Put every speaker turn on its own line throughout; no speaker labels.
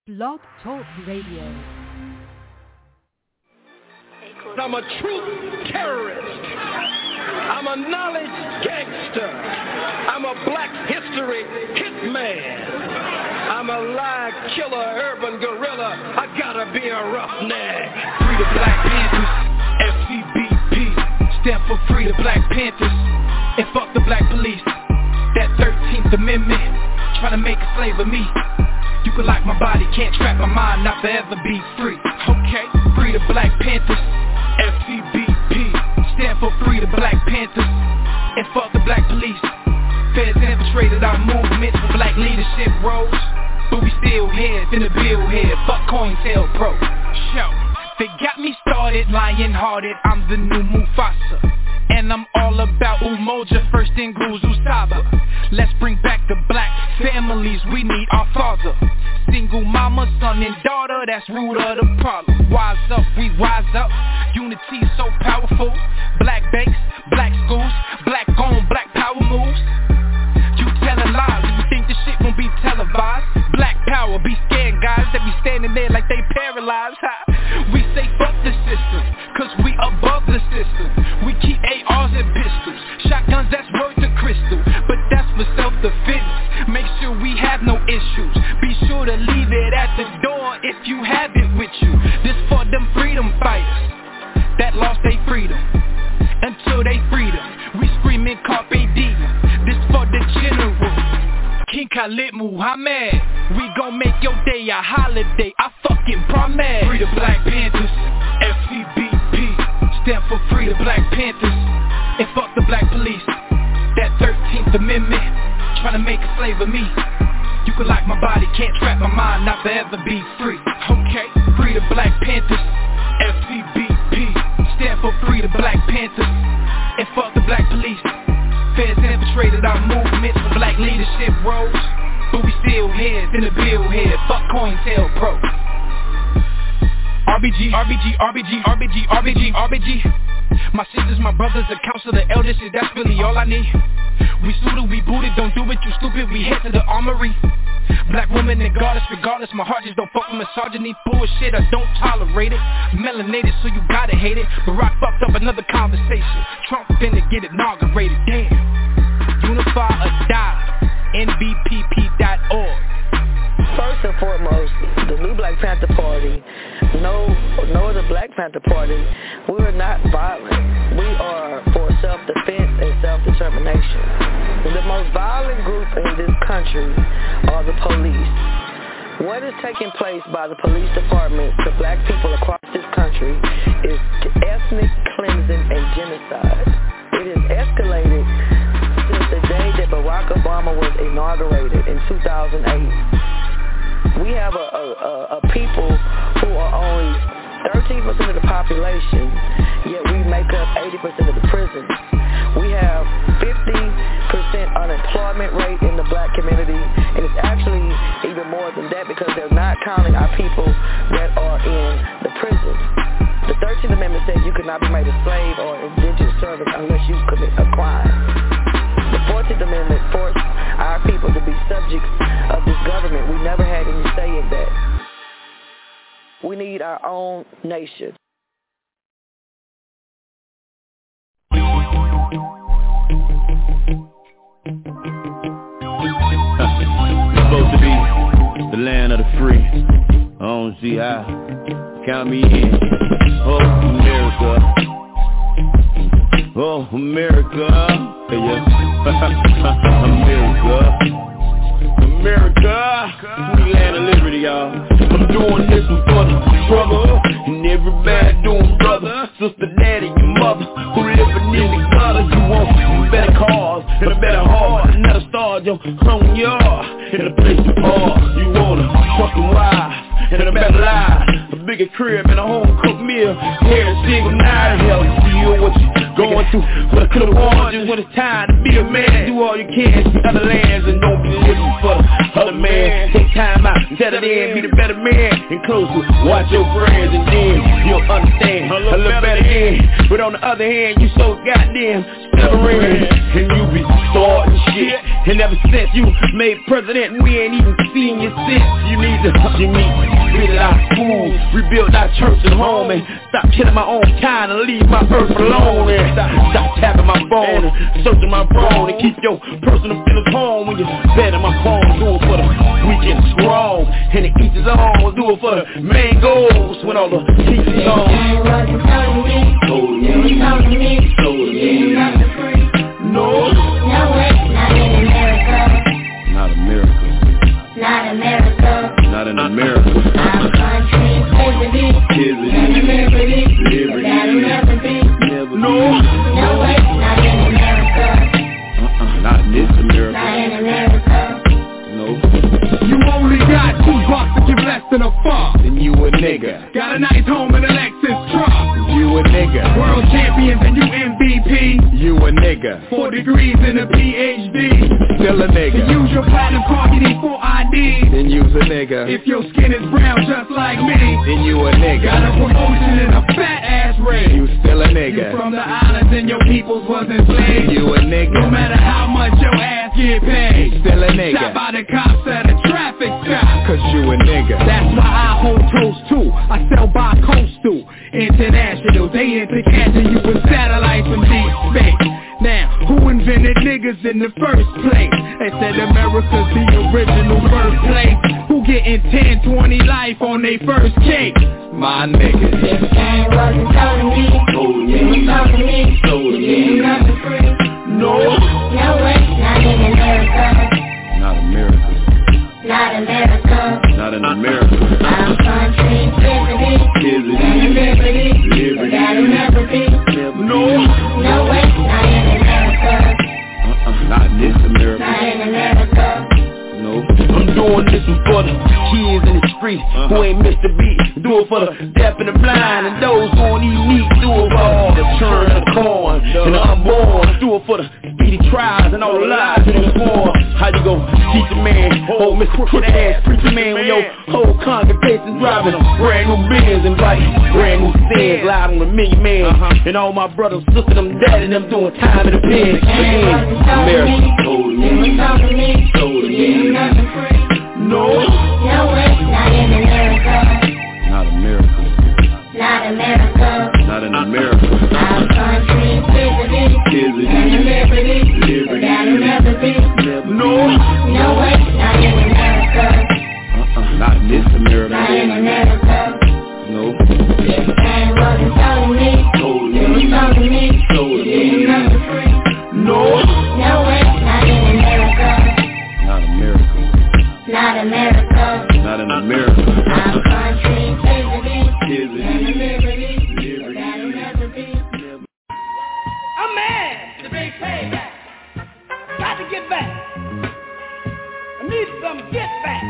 Blog Talk Radio.
I'm a truth terrorist. I'm a knowledge gangster. I'm a black history hitman. I'm a lie killer, urban gorilla. I gotta be a roughneck.
Free the Black Panthers, FCBP. Stand for Free the Black Panthers. And fuck the black police. That 13th Amendment, trying to make a slave of me. You can lock my body, can't trap my mind, not forever be free. Okay, free the Black Panthers, FCBP. Stand for Free the Black Panthers. And fuck the black police. Feds infiltrated our movement for black leadership roles. But we still here, finna build here. Fuck COINTELPRO. Show, they got me started, lion-hearted. I'm the new Mufasa. And I'm all about Umoja, first in Guzu Saba. Let's bring back the black families, we need our father. Single mama, son and daughter, that's root of the problem. Wise up, we wise up, unity is so powerful. Black banks, black schools, black on, black power moves. You telling lies, you think this shit won't be televised. Black power, be scared guys that be standing there like they paralyzed. We say fuck the system, cause we above the system. We keep ARs and pistols, shotguns that's worth a crystal. But that's for self-defense, make sure we have no issues. Be sure to leave it at the door if you have it with you. This for them freedom fighters that lost their freedom. Until they freedom, we screaming Carpe Diem. This for the general, King Khalid Muhammad. We gon' make your day a holiday, I fucking promise. Free the Black Panthers, FCBP. Stand for Free the Black Panthers. And fuck the black police. That 13th Amendment, trying to make a slave of me. You can lock my body, can't trap my mind, not forever be free. Okay, Free the Black Panthers, FCBP. Stand for Free the Black Panthers. And fuck the black police. Feds infiltrated our movement for black leadership roles. But we still here, finna build here. Fuck COINTELPRO. RBG, RBG, RBG, RBG, RBG, RBG. My sisters, my brothers, the council, the elders, shit, that's really all I need. We suited, we booted, don't do it, you stupid, we head to the armory. Black woman that guard us, regardless, my heart just don't fuck with misogyny. Bullshit, I don't tolerate it. Melanated, so you gotta hate it. Barack fucked up another conversation. Trump finna get inaugurated, damn. Unify or die, NBPP.org.
First and foremost, the new Black Panther Party, no other Black Panther Party, we are not violent. We are for self-defense and self-determination. The most violent group in this country are the police. What is taking place by the police department to black people across this country is ethnic cleansing and genocide. It has escalated since the day that Barack Obama was inaugurated in 2008. We have a people who are only 13% of the population, yet we make up 80% of the prisons. We have 50% unemployment rate in the black community, and it's actually even more than that because they're not counting our people that are in the prisons. The 13th Amendment says you cannot be made a slave or indentured servant unless you commit a crime. The 14th Amendment forced our people to be subjects of this government. We never had any say in that. We need our own nation.
Supposed to be the land of the free. I don't see how. Count me in. Oh, America. Oh, America. Hey, yeah. America, we land of liberty, y'all. I'm doing this for the struggle, and everybody doing brother, sister, daddy, your mother, who living in the gutter. You want better cars and a better heart, another star, your home yard, and a place to park. You want a fucking wife and a better life, a bigger crib and a home cooked meal. Here a single night, hell, you what you going through. But I could've warned you when it's time to be a man. Do all you can to other lands and don't be living for the other man. Take time out, set it in, be the better man. and close to watch your friends, and then you'll understand a little better then. But on the other hand, you so goddamn stubborn, and you be starting shit. And ever since you made president, we ain't even seen you since. You need to build our schools, rebuild our church and home, and stop killing my own kind and leave my earth alone. And stop tapping my phone and searching my brain, and keep your personal feelings home when you're betting my phone. Do it for the weak and strong, and it each his own. Do it for the main goals when all the heat is on. Told me. No,
way, not in America.
Not America.
Not America.
Not in America.
Our country's liberty. Liberty. That'll never be.
No
way, not in America.
Not in this America.
Not in America.
No.
You only got $2 to give less than a fuck.
Then you a nigga.
Got a nice home in a Lexus truck.
You a nigga.
World champions and you MVP.
You a nigga.
4 degrees and a PhD.
Still a nigga.
Use your platinum card, you need 4 IDs.
Then you's a nigga.
If your skin is brown just like me,
then you a nigga.
Got a promotion and a fat ass raise.
You still a nigga.
You from the islands and your peoples was enslaved.
You a nigga.
No matter how much your ass get paid.
Still a nigga.
Shot by the cops at a traffic stop.
Cause you a nigga.
That's why I hold toast too. I sell by coastal. International, they into catching you with satellites from deep space. Now, who invented niggas in the first place? They said America's the original birthplace. Who getting 10, 20 life on their first cake?
My niggas.
This man wasn't told me. He was told me. You nothing free.
No
way, not in America.
Not America.
Not America.
Not in America.
Our country's liberty. Liberty. That'll never be.
No
way, not in America.
Not in this America.
Not in America.
No. I'm doing this for the kids in the streets who ain't missed a beat. Do it for the deaf and the blind and those who won't eat meat. Do it for all the churn and the corn and the unborn. Do it for the speedy trials and all the lies in the form. How you go teach a man, old Mr. Crooked ass preacher man, when your whole congregation driving a brand new Benz and like brand new Stans, loud on a million man, and all my brothers, sisters, them daddy, them doing time in the pen. America told me.
You nothing free.
No
way, not in America.
Not America.
Not America.
Not in America.
Our country's liberty. Liberty. That'll never be.
No
way, not in America.
Not in this America.
Not in America.
No.
This man wasn't told me. He was told me. You nothing free.
No
way, not in America.
Not America.
Not America.
Not in America.
Our country's liberty. Liberty. That'll never be.
I'm mad to be paid back. Got to get back. I need some get back.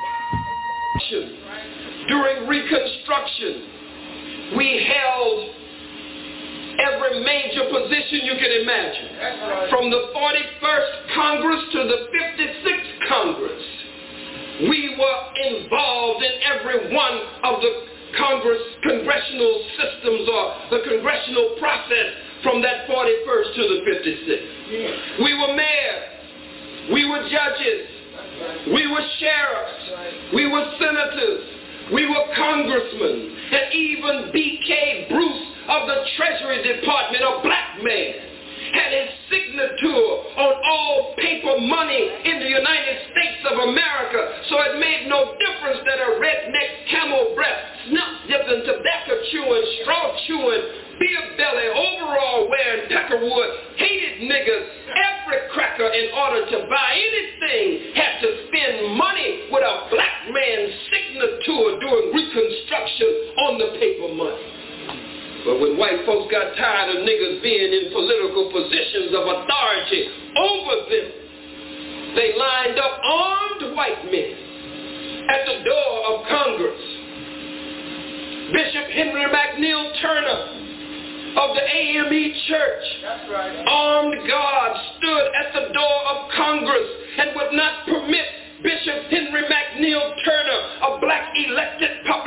During Reconstruction, we held every major position you can imagine. From the 41st Congress to the 56th Congress, we were involved in every one of the congressional systems or the congressional process from that 41st to the 56th. We were mayors, we were judges, we were sheriffs, we were senators, we were congressmen, and even B.K. Bruce of the Treasury Department, a black man, had his signature on all paper money in the United States of America, so it made no difference that a redneck, camel breath, snuff-dipping, tobacco-chewing, straw-chewing, beer-belly, overall-wearing, peckerwood, hated niggas, every cracker in order to buy anything had to spend money with a black man's signature during Reconstruction on the paper money. But when white folks got tired of niggas being in political positions of authority over them, they lined up armed white men at the door of Congress. Bishop Henry McNeil Turner of the AME Church, armed guards stood at the door of Congress and would not permit Bishop Henry McNeil Turner, a black elected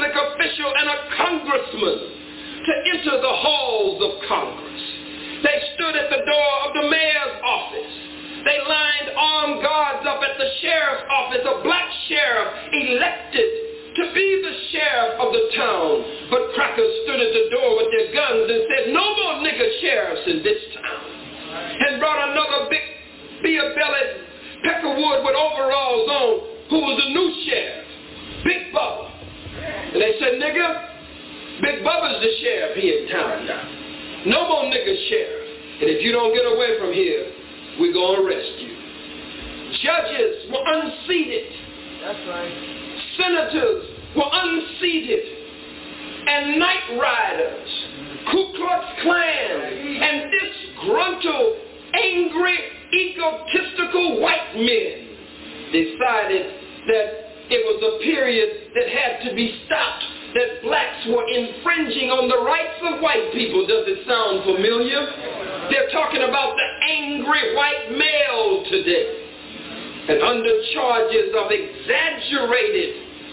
policemen to enter the halls of Congress. They stood at the door of the mayor's office. They lined armed guards up at the sheriff's office, a black sheriff elected to be the sheriff of the town. But crackers stood at the door with their guns and said, no more nigger sheriffs in this town. And brought another big beer-bellied peckerwood with overalls on, who was the new sheriff, Big Bubba. And they said, nigga, Big Bubba's the sheriff here in town now. No more nigger sheriff. And if you don't get away from here, we're going to arrest you. Judges were unseated.
That's right.
Senators were unseated. And night riders, Ku Klux Klan, and disgruntled, angry, egotistical white men decided that it was a period that had to be stopped, that blacks were infringing on the rights of white people. Does it sound familiar? They're talking about the angry white male today. And under charges of exaggerated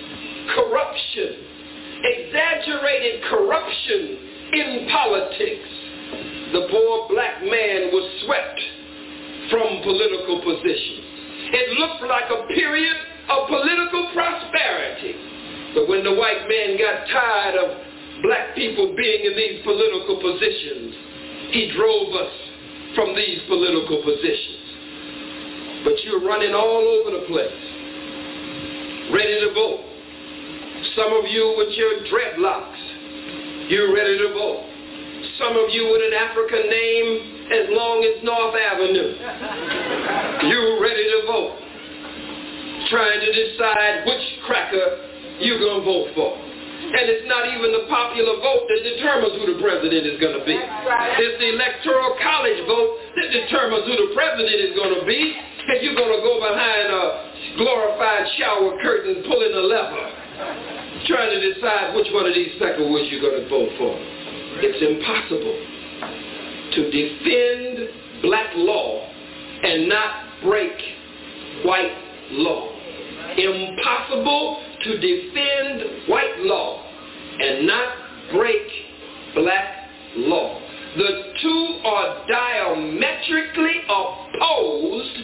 corruption in politics, the poor black man was swept from political positions. It looked like a period of political prosperity. But when the white man got tired of black people being in these political positions, he drove us from these political positions. But you're running all over the place, ready to vote. Some of you with your dreadlocks, you're ready to vote. Some of you with an African name as long as North Avenue, you're ready to vote. Trying to decide which cracker you're going to vote for. And it's not even the popular vote that determines who the president is going to be. It's the electoral college vote that determines who the president is going to be. And you're going to go behind a glorified shower curtain pulling a lever, trying to decide which one of these peckerwoods you're going to vote for. It's impossible to defend black law and not break white law. Impossible to defend white law and not break black law. The two are diametrically opposed,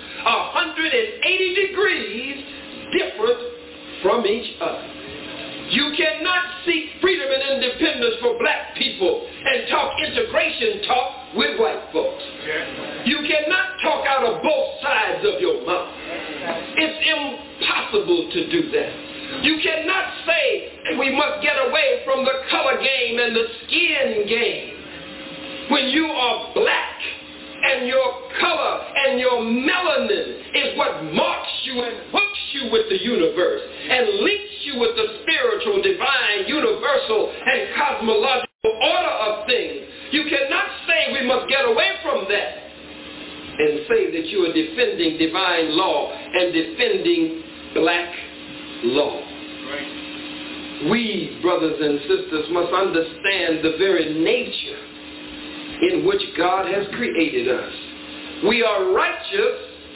180 degrees different from each other. You cannot seek freedom and independence for black people and talk integration talk with white folks. You cannot talk out of both sides of your mouth. It's impossible to do that. You cannot say we must get away from the color game and the skin game when you are black and your color and your melanin is what marks you and hooks you with the universe and links you with the spiritual, divine, universal, and cosmological order of things. You cannot say we must get away from that and say that you are defending divine law and defending black law. Right. We, brothers and sisters, must understand the very nature in which God has created us. We are righteous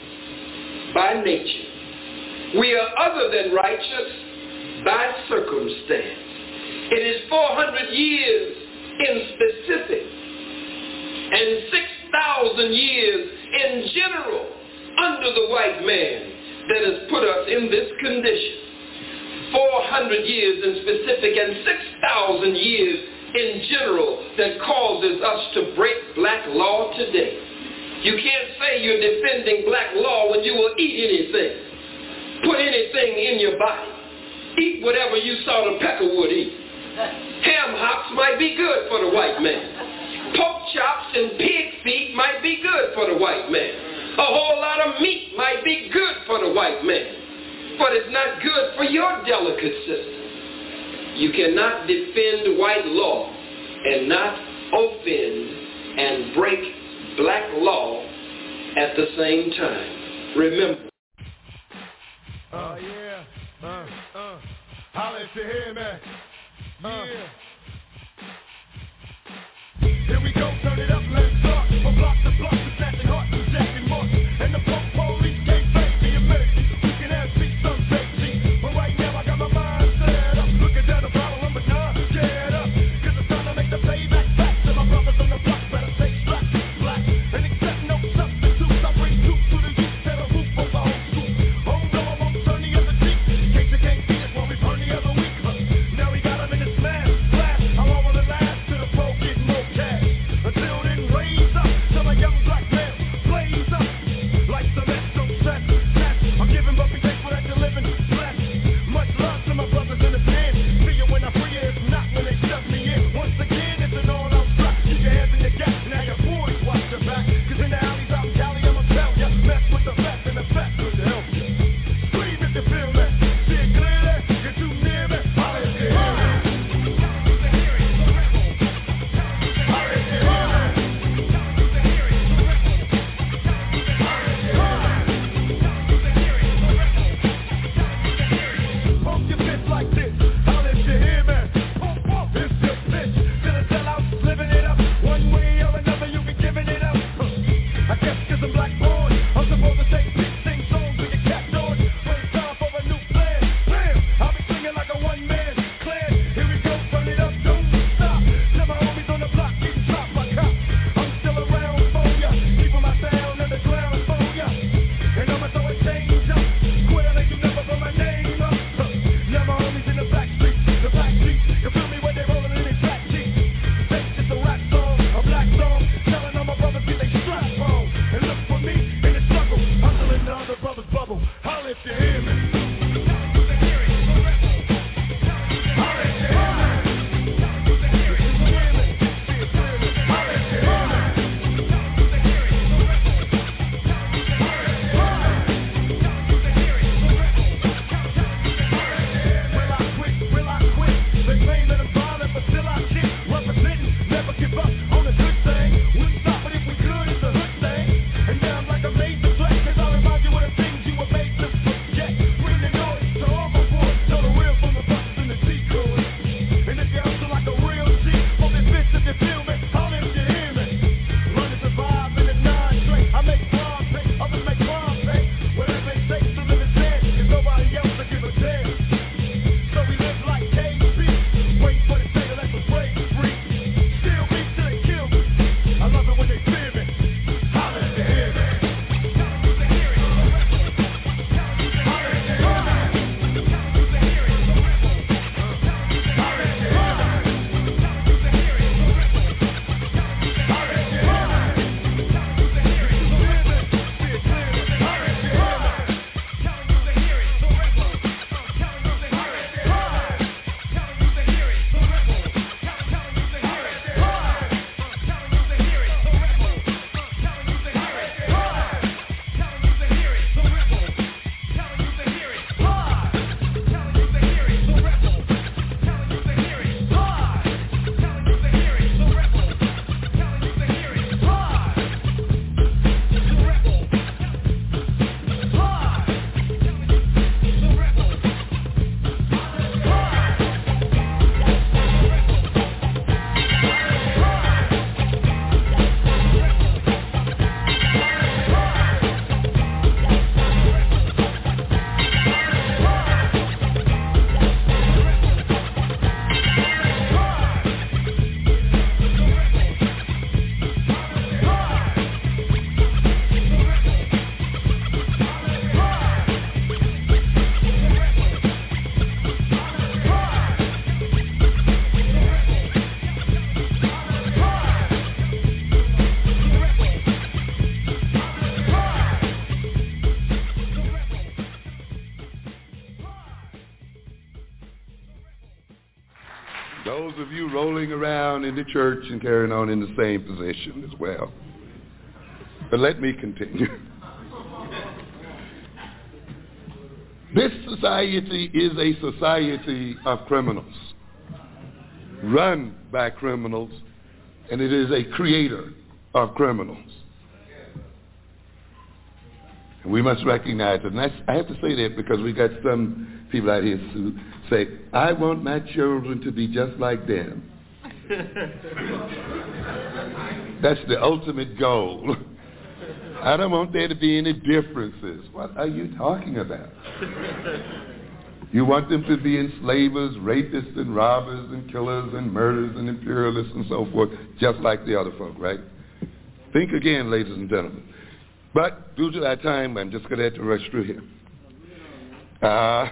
by nature. We are other than righteous by circumstance. It is 400 years in specific and 6,000 years in general under the white man that has put us in this condition. 400 years in specific and 6,000 years in general that causes us to break black law today. You can't say you're defending black law when you will eat anything, put anything in your body, eat whatever you saw the peckerwood eat. Ham hocks might be good for the white man. Pork chops and pig feet might be good for the white man. A whole lot of meat might be good for the white man, but it's not good for your delicate system. You cannot defend white law and not offend and break black law at the same time. Remember.
Holla if you hear me. Here we go, turn it up, let's start. From block to block, the snatching heart, the jacking mark. And the punk police can't face the emergency. You can have speech, some safety. But right now I got my mind set up. Looking down the bottle, I'm a non, get up. Cause the
Those of you rolling around in the church and carrying on in the same position as well. But let me continue. This society is a society of criminals, run by criminals, and it is a creator of criminals. And we must recognize it. And I have to say that because we got some people out here who say, I want my children to be just like them. That's the ultimate goal. I don't want there to be any differences. What are you talking about? You want them to be enslavers, rapists, and robbers, and killers, and murderers, and imperialists, and so forth, just like the other folk, right? Think again, ladies and gentlemen. But due to our time, I'm just going to have to rush through here. I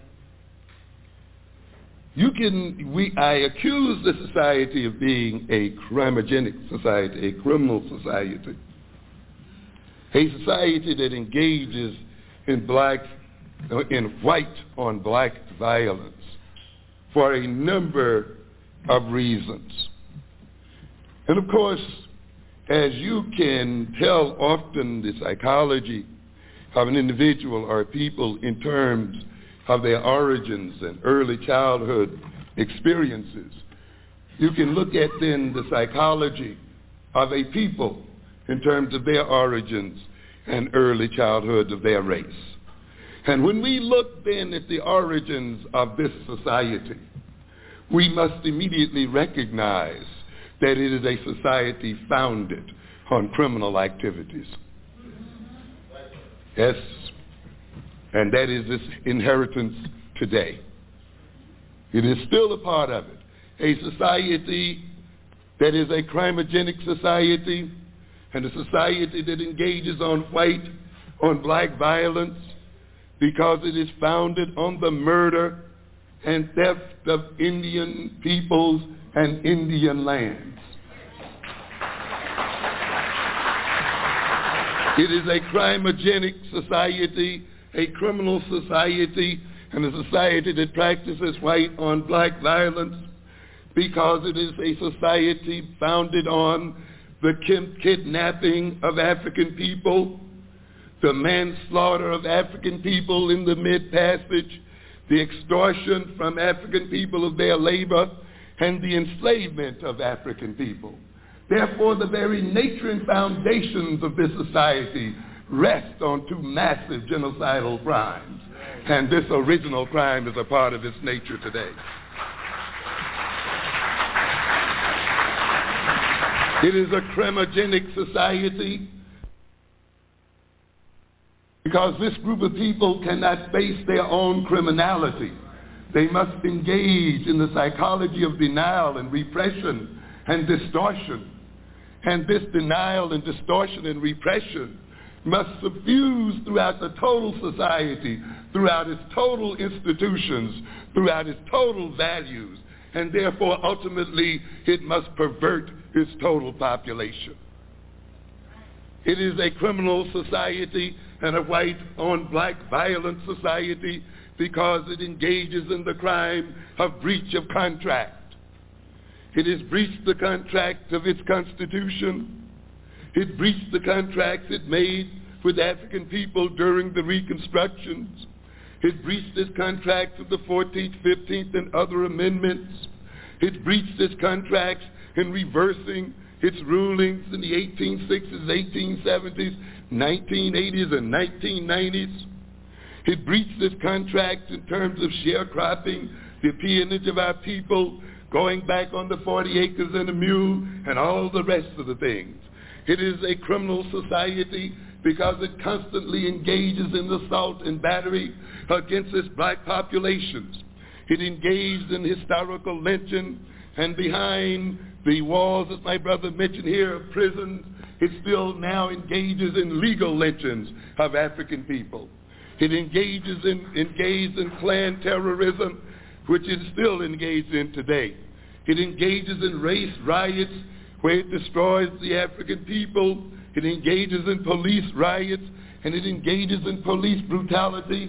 accuse the society of being a crimogenic society, a criminal society. A society that engages in white on black violence for a number of reasons. And of course, as you can tell often the psychology of an individual or people in terms of their origins and early childhood experiences, you can look at then the psychology of a people in terms of their origins and early childhood of their race. And when we look then at the origins of this society, we must immediately recognize that it is a society founded on criminal activities. Yes, and that is its inheritance today. It is still a part of it. A society that is a crimogenic society, and a society that engages on black violence, because it is founded on the murder and theft of Indian peoples and Indian lands. It is a crimogenic society, a criminal society, and a society that practices white on black violence, because it is a society founded on the kidnapping of African people, the manslaughter of African people in the Mid-Passage, the extortion from African people of their labor, and the enslavement of African people. Therefore, the very nature and foundations of this society rest on two massive genocidal crimes, and this original crime is a part of its nature today. It is a crimogenic society because this group of people cannot face their own criminality. They must engage in the psychology of denial and repression and distortion. And this denial and distortion and repression must suffuse throughout the total society, throughout its total institutions, throughout its total values, and therefore ultimately it must pervert its total population. It is a criminal society and a white on black violent society because it engages in the crime of breach of contract. It has breached the contract of its constitution. It breached the contracts it made with African people during the Reconstructions. It breached its contracts of the 14th, 15th, and other amendments. It breached its contracts in reversing its rulings in the 1860s, 1870s, 1980s, and 1990s. It breached its contracts in terms of sharecropping, the peonage of our people, going back on the 40 acres and a mule, and all the rest of the things. It is a criminal society because it constantly engages in assault and battery against its black populations. It engaged in historical lynching, and behind the walls, as my brother mentioned here, of prisons, it still now engages in legal lynchings of African people. It engaged in clan terrorism, which it is still engaged in today. It engages in race riots where it destroys the African people. It engages in police riots, and it engages in police brutality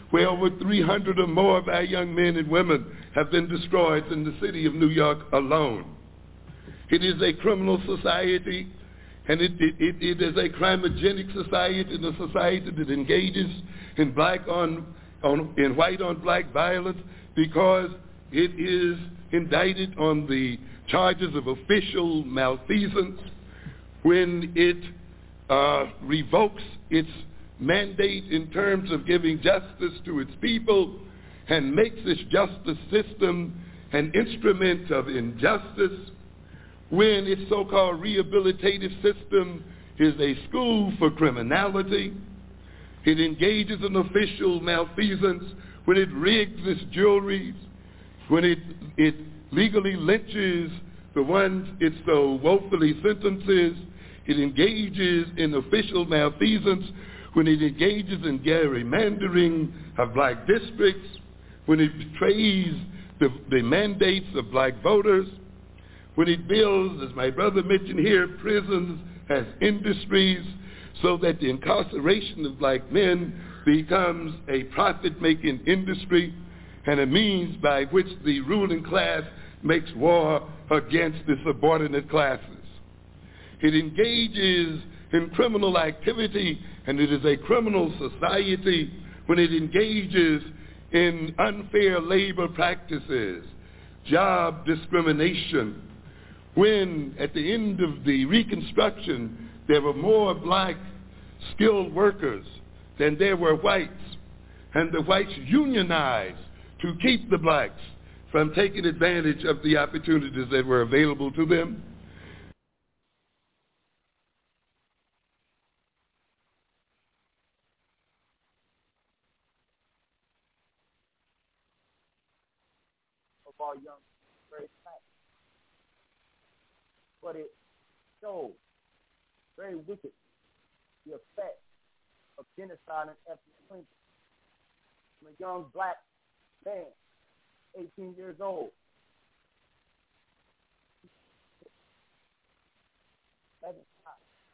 where over 300 or more of our young men and women have been destroyed in the city of New York alone. It is a criminal society, and it is a crimogenic society, and a society that engages in white on black violence because it is indicted on the charges of official malfeasance when it revokes its mandate in terms of giving justice to its people and makes its justice system an instrument of injustice, when its so-called rehabilitative system is a school for criminality. It engages in official malfeasance when it rigs its juries, when it legally lynches the ones it so woefully sentences. It engages in official malfeasance when it engages in gerrymandering of black districts, when it betrays the mandates of black voters, when it builds, as my brother mentioned here, prisons as industries so that the incarceration of black men becomes a profit-making industry and a means by which the ruling class makes war against the subordinate classes. It engages in criminal activity, and it is a criminal society when it engages in unfair labor practices, job discrimination, when at the end of the Reconstruction there were more black skilled workers than there were whites, and the whites unionized to keep the blacks from taking advantage of the opportunities that were available to them.
Of our young, very fast. But it shows very wicked the effect of genocide and ethnic cleansing. I'm a young black man, 18 years old. That is hot.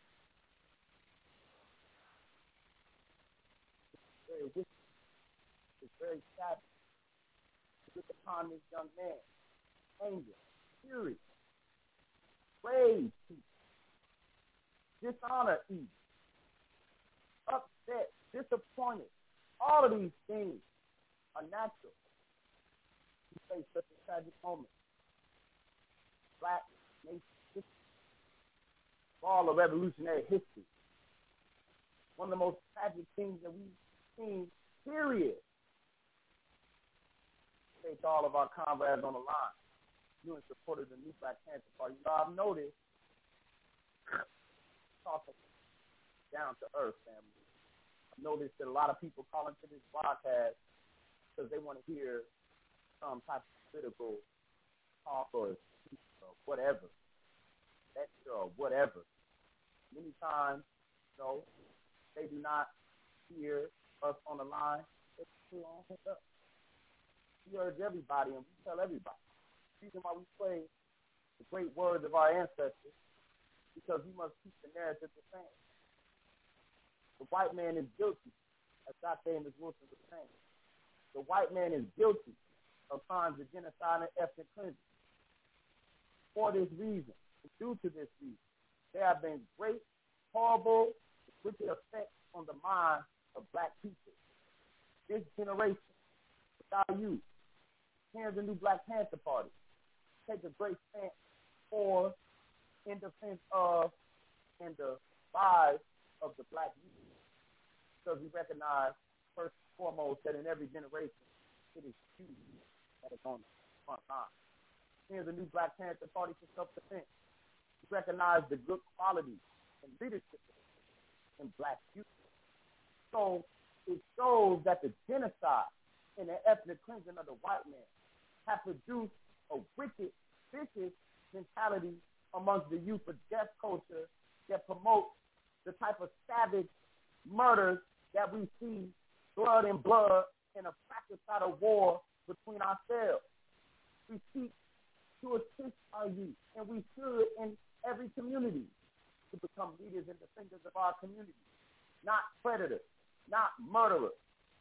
It's very wicked. It's very sad. Look upon this young man, anger, fury, rage, dishonor, even, upset, disappointed. All of these things are natural. We face such a tragic moment. Black nation history, all of revolutionary history. One of the most tragic things that we've seen, period. Thank all of our comrades on the line, you and supporters of the New Black Panther Party. You know, I've noticed, talking down to earth, family, I've noticed that a lot of people call into this broadcast because they want to hear some type of political talk or whatever, lecture or whatever. Many times, you know, they do not hear us on the line. They too long up. We urge everybody, and we tell everybody. The reason why we play the great words of our ancestors because we must keep the narrative the same. The white man is guilty, as Dr. Amos Wilson was saying. The white man is guilty of crimes of genocide and ethnic cleansing. For this reason, and due to this reason, there have been great, horrible, wicked effects on the mind of black people. This generation, without you, here's the New Black Panther Party. Take a great stance for, in defense of, and the lives of the black youth. Because we recognize, first and foremost, that in every generation, it is you that is on the front line. Here's the New Black Panther Party for self-defense. We recognize the good qualities and leadership in black youth. So it shows that the genocide and the ethnic cleansing of the white man have produced a wicked, vicious mentality amongst the youth of death culture that promotes the type of savage murders that we see, blood and blood, in a fratricidal of war between ourselves. We seek to assist our youth, and we should in every community to become leaders and defenders of our community, not predators, not murderers,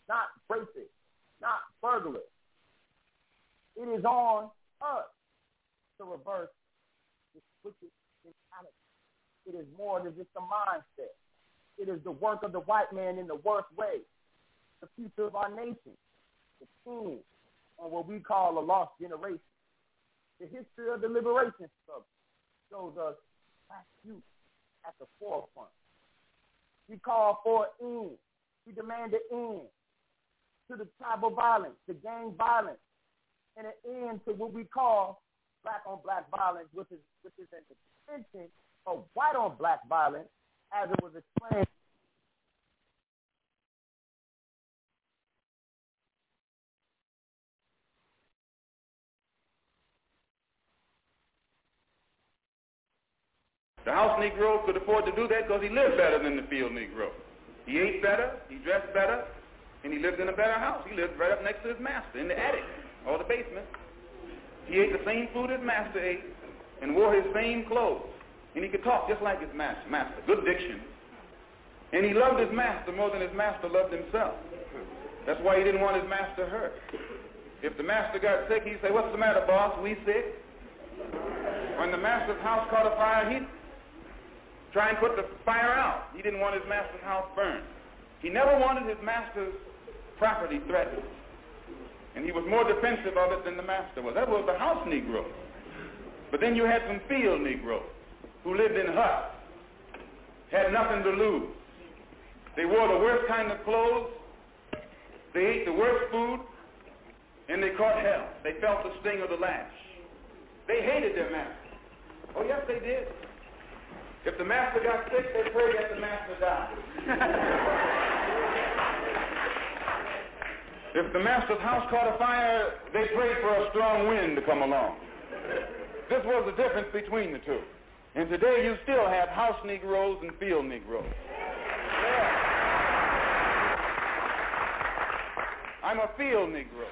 not rapists, not burglars. It is on us to reverse this wicked mentality. It is more than just a mindset. It is the work of the white man in the worst way. The future of our nation, the team on what we call a lost generation. The history of the liberation struggle shows us black youth at the forefront. We call for an end. We demand an end to the tribal violence, the gang violence, and an end to what we call black-on-black violence, which is an extension of white-on-black violence, as it was explained.
The house Negro could afford to do that because he lived better than the field Negro. He ate better, he dressed better, and he lived in a better house. He lived right up next to his master in the attic or the basement. He ate the same food his master ate and wore his same clothes. And he could talk just like his master, good diction. And he loved his master more than his master loved himself. That's why he didn't want his master hurt. If the master got sick, he'd say, "What's the matter, boss? We sick?" When the master's house caught a fire, he'd try and put the fire out. He didn't want his master's house burned. He never wanted his master's property threatened. And he was more defensive of it than the master was. That was the house Negro. But then you had some field Negroes who lived in huts, had nothing to lose. They wore the worst kind of clothes, they ate the worst food, and they caught hell. They felt the sting of the lash. They hated their master. Oh, yes, they did. If the master got sick, they prayed that the master died. If the master's house caught a fire, they prayed for a strong wind to come along. This was the difference between the two. And today you still have house Negroes and field Negroes. Yeah. I'm a field Negro.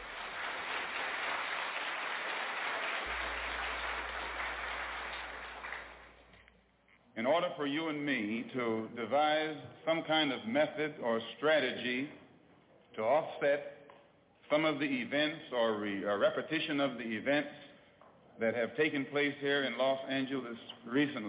In order for you and me to devise some kind of method or strategy to offset some of the events or repetition of the events that have taken place here in Los Angeles recently.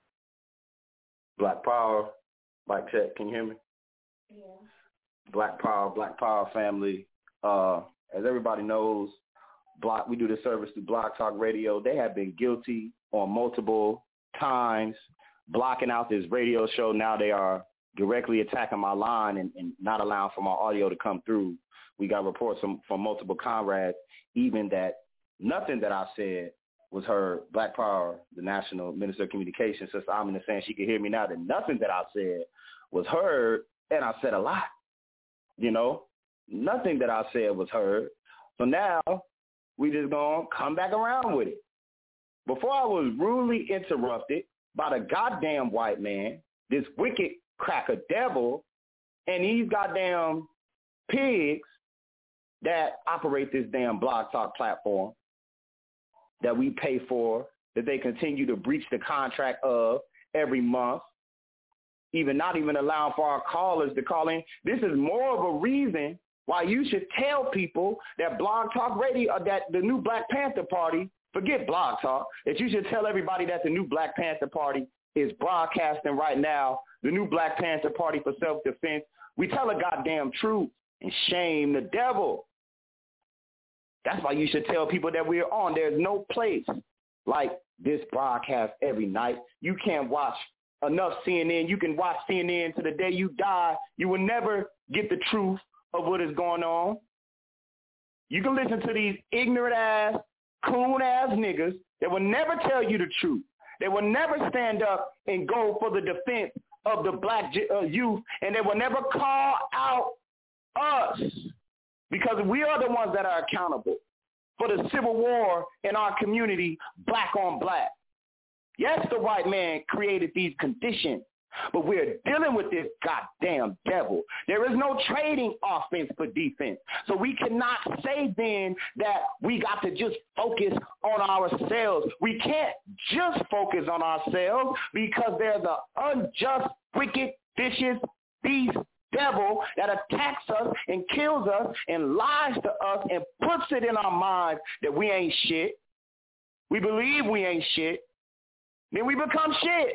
Black Power, mic check, can you hear me? Yeah. Black Power family. As everybody knows, we do this service through Blog Talk Radio. They have been guilty on multiple times blocking out this radio show. Now they are directly attacking my line and not allowing for my audio to come through. We got reports from multiple comrades, even that nothing that I said was heard. Black Power, the National Minister of Communications, Sister Amina saying she could hear me now, that nothing that I said was heard, and I said a lot. You know, nothing that I said was heard. So now we just gonna come back around with it. Before I was rudely interrupted by the goddamn white man, this wicked cracker devil, and these goddamn pigs that operate this damn Blog Talk platform that we pay for, that they continue to breach the contract of every month, not even allowing for our callers to call in. This is more of a reason why you should tell people that Blog Talk Radio, that the new Black Panther Party, forget Blog Talk, that you should tell everybody that the new Black Panther Party is broadcasting right now, the new Black Panther Party for self-defense. We tell the goddamn truth and shame the devil. That's why you should tell people that we're on. There's no place like this broadcast every night. You can't watch enough CNN. You can watch CNN to the day you die. You will never get the truth of what is going on. You can listen to these ignorant-ass, coon-ass niggas that will never tell you the truth. They will never stand up and go for the defense of the black youth, and they will never call out us, because we are the ones that are accountable for the civil war in our community, black on black. Yes, the white man created these conditions, but we're dealing with this goddamn devil. There is no trading offense for defense. So we cannot say then that we got to just focus on ourselves. We can't just focus on ourselves, because there's an unjust, wicked, vicious beast devil that attacks us and kills us and lies to us and puts it in our minds that we ain't shit. We believe we ain't shit. Then we become shit.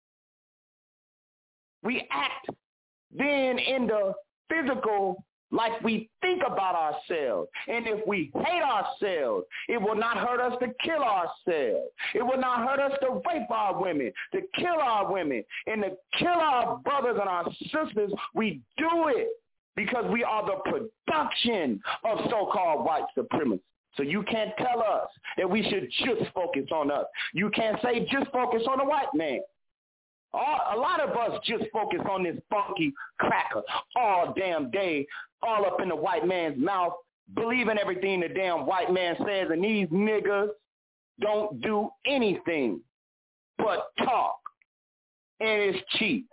We act then in the physical like we think about ourselves. And if we hate ourselves, it will not hurt us to kill ourselves. It will not hurt us to rape our women, to kill our women, and to kill our brothers and our sisters. We do it because we are the production of so-called white supremacy. So you can't tell us that we should just focus on us. You can't say just focus on the white man. A lot of us just focus on this funky cracker all damn day, all up in the white man's mouth, believing everything the damn white man says, and these niggas don't do anything but talk, and it's cheap.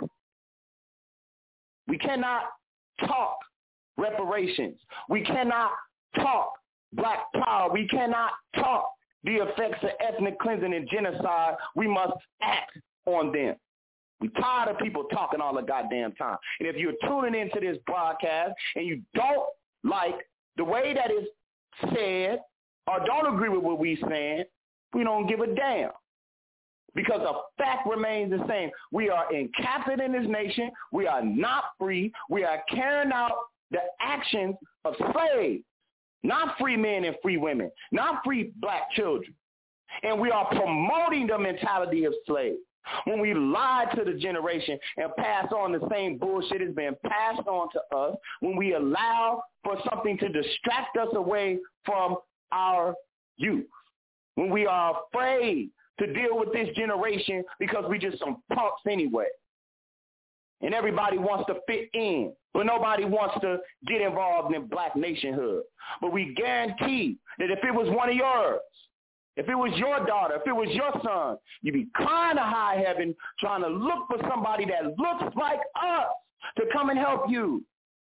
We cannot talk reparations. We cannot talk black power. We cannot talk the effects of ethnic cleansing and genocide. We must act on them. We're tired of people talking all the goddamn time. And if you're tuning into this broadcast and you don't like the way that it's said or don't agree with what we're saying, we don't give a damn. Because the fact remains the same. We are encaptured in this nation. We are not free. We are carrying out the actions of slaves, not free men and free women, not free black children. And we are promoting the mentality of slaves. When we lie to the generation and pass on the same bullshit that's been passed on to us, when we allow for something to distract us away from our youth, when we are afraid to deal with this generation because we just some punks anyway. And everybody wants to fit in, but nobody wants to get involved in black nationhood. But we guarantee that if it was one of yours, if it was your daughter, if it was your son, you'd be crying to high heaven trying to look for somebody that looks like us to come and help you.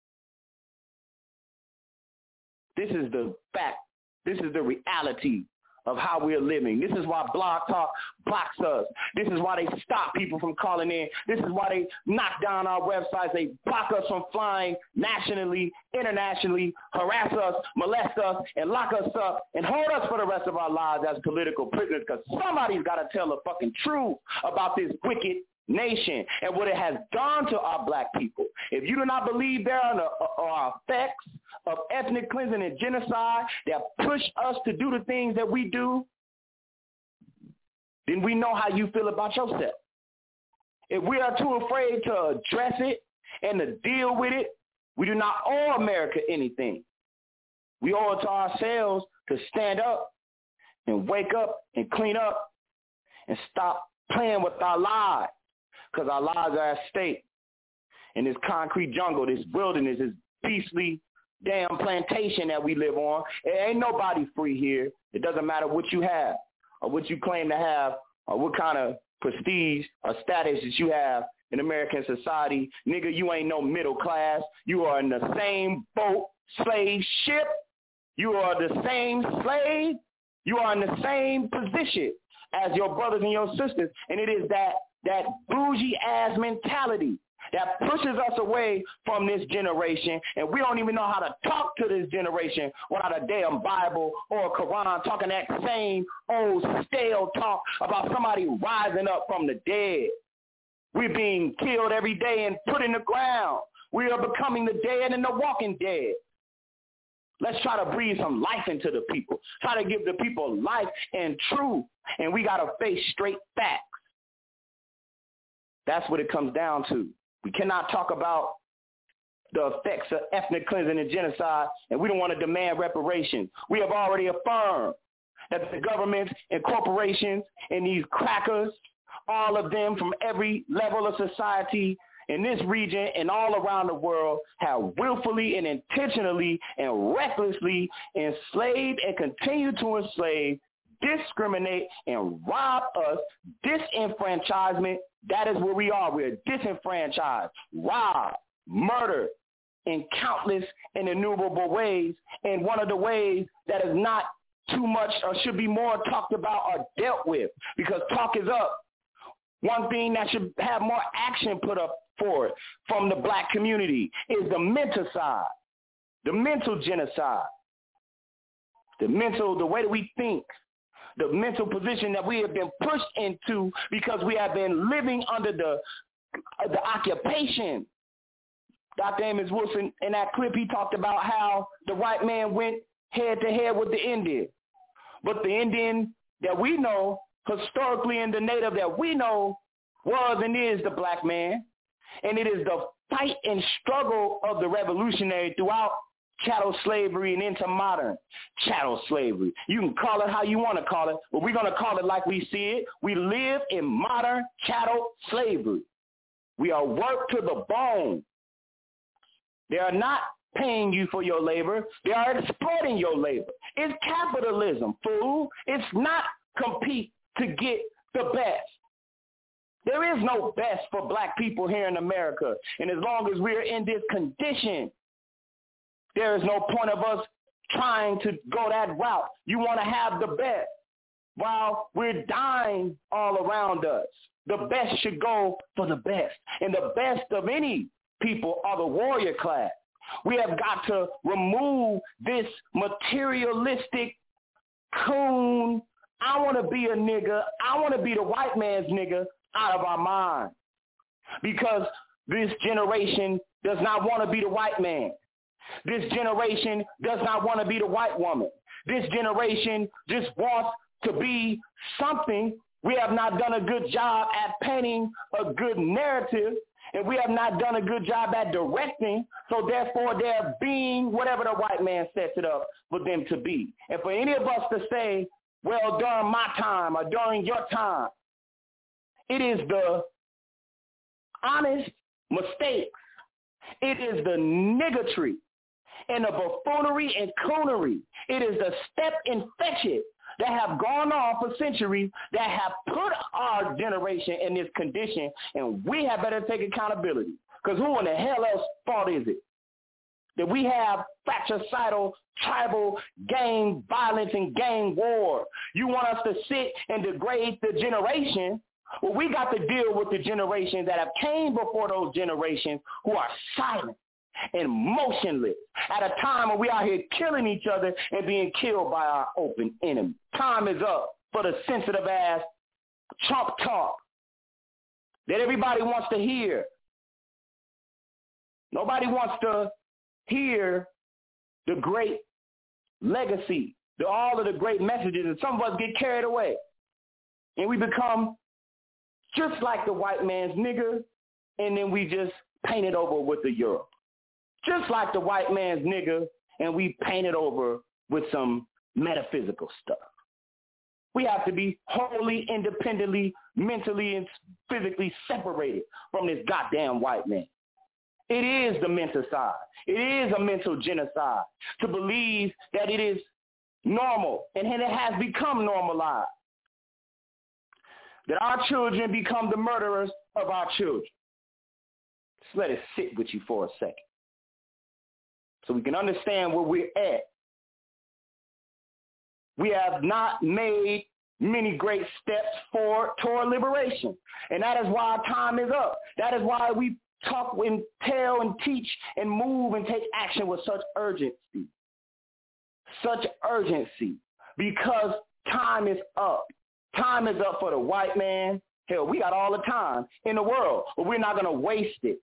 This is the fact. This is the reality of how we're living. This is why Blog Talk blocks us. This is why they stop people from calling in. This is why they knock down our websites. They block us from flying nationally, internationally, harass us, molest us, and lock us up and hold us for the rest of our lives as political prisoners, because somebody's got to tell the fucking truth about this wicked nation and what it has done to our black people. If you do not believe there are effects of ethnic cleansing and genocide that push us to do the things that we do, then we know how you feel about yourself. If we are too afraid to address it and to deal with it, we do not owe America anything. We owe it to ourselves to stand up and wake up and clean up and stop playing with our lives, because our lives are at stake in this concrete jungle, this wilderness, this beastly damn plantation that we live on. It ain't nobody free here. It doesn't matter what you have or what you claim to have or what kind of prestige or status that you have in American society. Nigga, you ain't no middle class. You are in the same boat, slave ship. You are the same slave. You are in the same position as your brothers and your sisters. And it is that bougie-ass mentality that pushes us away from this generation, and we don't even know how to talk to this generation without a damn Bible or a Quran, talking that same old stale talk about somebody rising up from the dead. We're being killed every day and put in the ground. We are becoming the dead and the walking dead. Let's try to breathe some life into the people. Try to give the people life and truth, and we got to face straight facts. That's what it comes down to. We cannot talk about the effects of ethnic cleansing and genocide, and we don't want to demand reparations. We have already affirmed that the governments and corporations and these crackers, all of them from every level of society in this region and all around the world, have willfully and intentionally and recklessly enslaved and continue to enslave, discriminate, and rob us. Disenfranchisement, that is where we are. We're disenfranchised, robbed, murdered in countless and innumerable ways. And one of the ways that is not too much or should be more talked about or dealt with, because talk is up. One thing that should have more action put up for it from the black community is the menticide, the mental genocide, the way that we think, the mental position that we have been pushed into because we have been living under the occupation. Dr. Amos Wilson, in that clip, he talked about how the white man went head-to-head with the Indian. But the Indian that we know, historically, and the native that we know was and is the black man. And it is the fight and struggle of the revolutionary throughout chattel slavery and into modern chattel slavery. You can call it how you want to call it, but we're going to call it like we see it. We live in modern chattel slavery. We are worked to the bone. They are not paying you for your labor. They are exploiting your labor. It's capitalism, fool. It's not compete to get the best. There is no best for black people here in America. And as long as we're in this condition, there is no point of us trying to go that route. You want to have the best while we're dying all around us. The best should go for the best. And the best of any people are the warrior class. We have got to remove this materialistic coon, I want to be a nigga, I want to be the white man's nigga out of our mind. Because this generation does not want to be the white man. This generation does not want to be the white woman. This generation just wants to be something. We have not done a good job at painting a good narrative, and we have not done a good job at directing, so therefore they're being whatever the white man sets it up for them to be. And for any of us to say, well, during my time or during your time, it is the honest mistakes. It is the niggatry and the buffoonery and coonery. It is the step and fetch it that have gone on for centuries that have put our generation in this condition, and we have better take accountability. Because who in the hell else fault is it that we have fratricidal, tribal, gang violence and gang war? You want us to sit and degrade the generation? Well, we got to deal with the generations that have came before those generations who are silent and motionless at a time when we are here killing each other and being killed by our open enemy. Time is up for the sensitive ass Trump talk that everybody wants to hear. Nobody wants to hear the great legacy, all of the great messages, and some of us get carried away. And we become just like the white man's nigger, and then we just paint it over with the Europe. Just like the white man's nigger, and we paint it over with some metaphysical stuff. We have to be wholly, independently, mentally, and physically separated from this goddamn white man. It is the mental side. It is a mental genocide to believe that it is normal, and it has become normalized, that our children become the murderers of our children. Just let it sit with you for a second, so we can understand where we're at. We have not made many great steps toward liberation, and that is why our time is up. That is why we talk and tell and teach and move and take action with such urgency. Such urgency, because time is up. Time is up for the white man. Hell, we got all the time in the world, but we're not going to waste it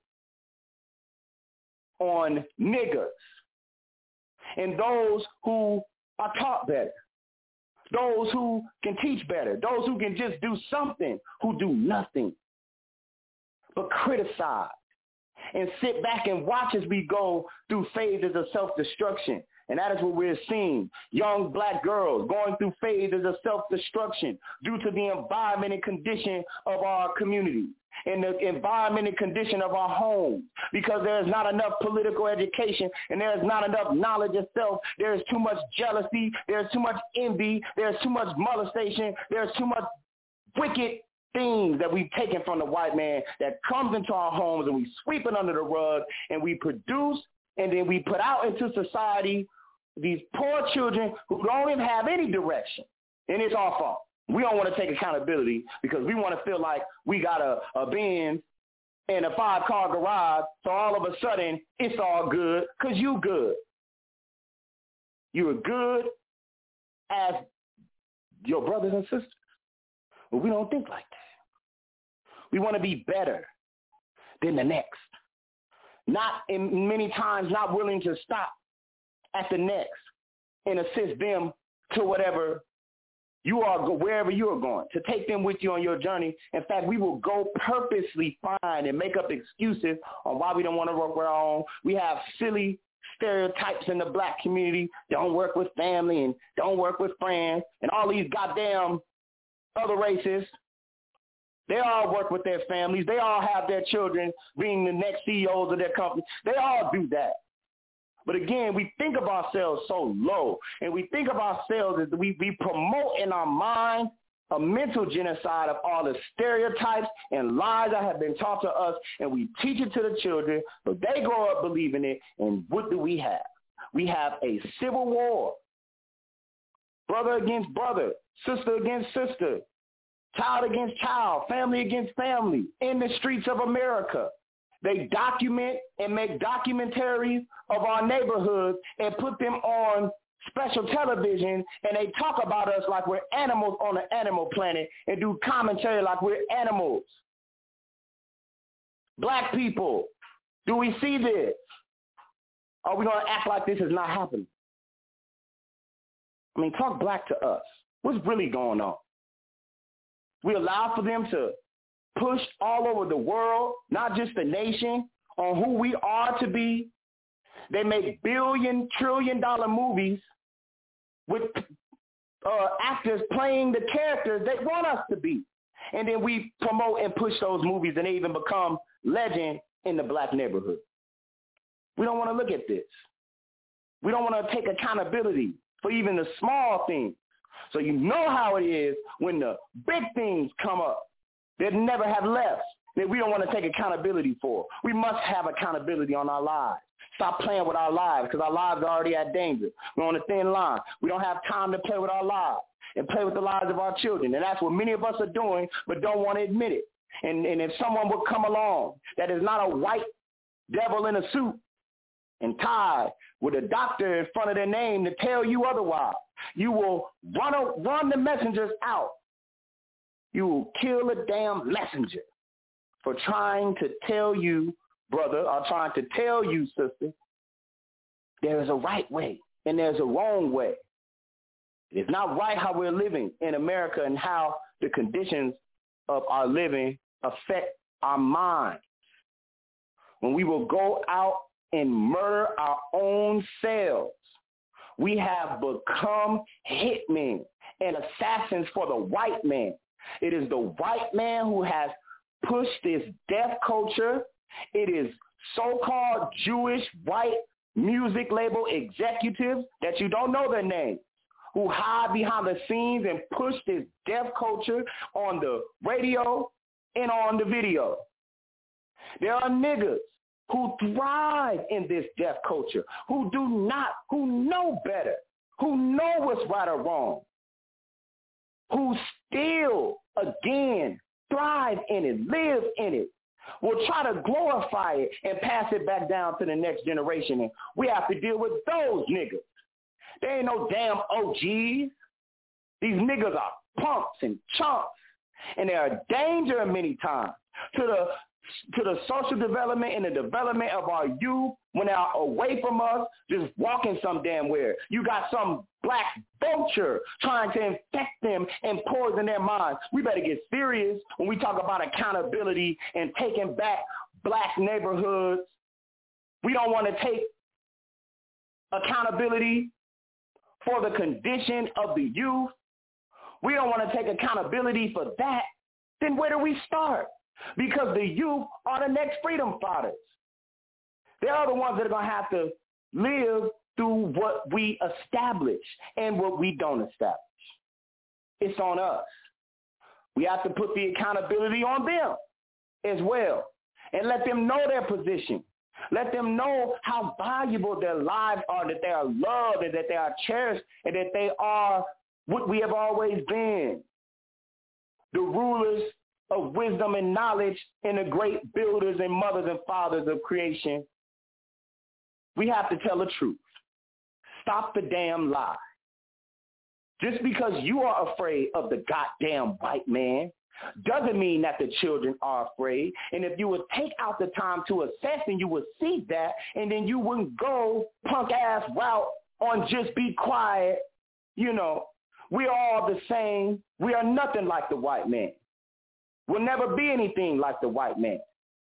on niggers and those who are taught better, those who can teach better, those who can just do something, who do nothing but criticize and sit back and watch as we go through phases of self-destruction. And that is what we're seeing. Young black girls going through phases of self-destruction due to the environment and condition of our community and the environment and condition of our homes, because there is not enough political education and there is not enough knowledge of self. There is too much jealousy. There is too much envy. There is too much molestation. There is too much wicked things that we've taken from the white man that comes into our homes, and we sweep it under the rug, and we produce and then we put out into society these poor children who don't even have any direction. And it's our fault. We don't want to take accountability because we want to feel like we got a Benz in a 5-car garage, so all of a sudden it's all good because you good. You are good as your brothers and sisters. But we don't think like that. We want to be better than the next. Many times not willing to stop at the next and assist them to whatever you are, wherever you are going, to take them with you on your journey. In fact, we will go purposely find and make up excuses on why we don't want to work with our own. We have silly stereotypes in the black community. Don't work with family and don't work with friends and all these goddamn other races. They all work with their families. They all have their children being the next CEOs of their company. They all do that. But again, we think of ourselves so low, and we think of ourselves as we promote in our mind a mental genocide of all the stereotypes and lies that have been taught to us, and we teach it to the children, but they grow up believing it, and what do we have? We have a civil war. Brother against brother, sister against sister, child against child, family against family in the streets of America. They document and make documentaries of our neighborhoods and put them on special television, and they talk about us like we're animals on an animal planet and do commentary like we're animals. Black people, do we see this? Are we going to act like this is not happening? I mean, talk black to us. What's really going on? We allow for them to push all over the world, not just the nation, on who we are to be. They make billion, trillion-dollar movies with actors playing the characters they want us to be. And then we promote and push those movies, and they even become legend in the black neighborhood. We don't want to look at this. We don't want to take accountability for even the small things. So you know how it is when the big things come up that never have left, that we don't want to take accountability for. We must have accountability on our lives. Stop playing with our lives, because our lives are already at danger. We're on a thin line. We don't have time to play with our lives and play with the lives of our children. And that's what many of us are doing, but don't want to admit it. And if someone would come along that is not a white devil in a suit and tie with a doctor in front of their name to tell you otherwise, you will run the messengers out. You will kill a damn messenger for trying to tell you, brother, or trying to tell you, sister, there is a right way and there's a wrong way. It's not right how we're living in America and how the conditions of our living affect our minds. When we will go out and murder our own selves, we have become hitmen and assassins for the white man. It is the white man who has pushed this death culture. It is so-called Jewish white music label executives that you don't know their names, who hide behind the scenes and push this death culture on the radio and on the video. There are niggas who thrive in this death culture, who know better, who know what's right or wrong, who still, again, thrive in it, live in it, will try to glorify it and pass it back down to the next generation. And we have to deal with those niggas. They ain't no damn OGs. These niggas are punks and chumps, and they're a danger many times to the social development and the development of our youth when they're away from us, just walking some damn where. You got some black vulture trying to infect them and poison their minds. We better get serious when we talk about accountability and taking back black neighborhoods. We don't want to take accountability for the condition of the youth. We don't want to take accountability for that. Then where do we start? Because the youth are the next freedom fighters. They are the ones that are going to have to live through what we establish and what we don't establish. It's on us. We have to put the accountability on them as well and let them know their position. Let them know how valuable their lives are, that they are loved and that they are cherished and that they are what we have always been. The rulers of wisdom and knowledge in the great builders and mothers and fathers of creation, we have to tell the truth. Stop the damn lie. Just because you are afraid of the goddamn white man doesn't mean that the children are afraid. And if you would take out the time to assess, and you would see that, and then you wouldn't go punk ass route on just be quiet, you know, we are all the same. We are nothing like the white man. We'll never be anything like the white man.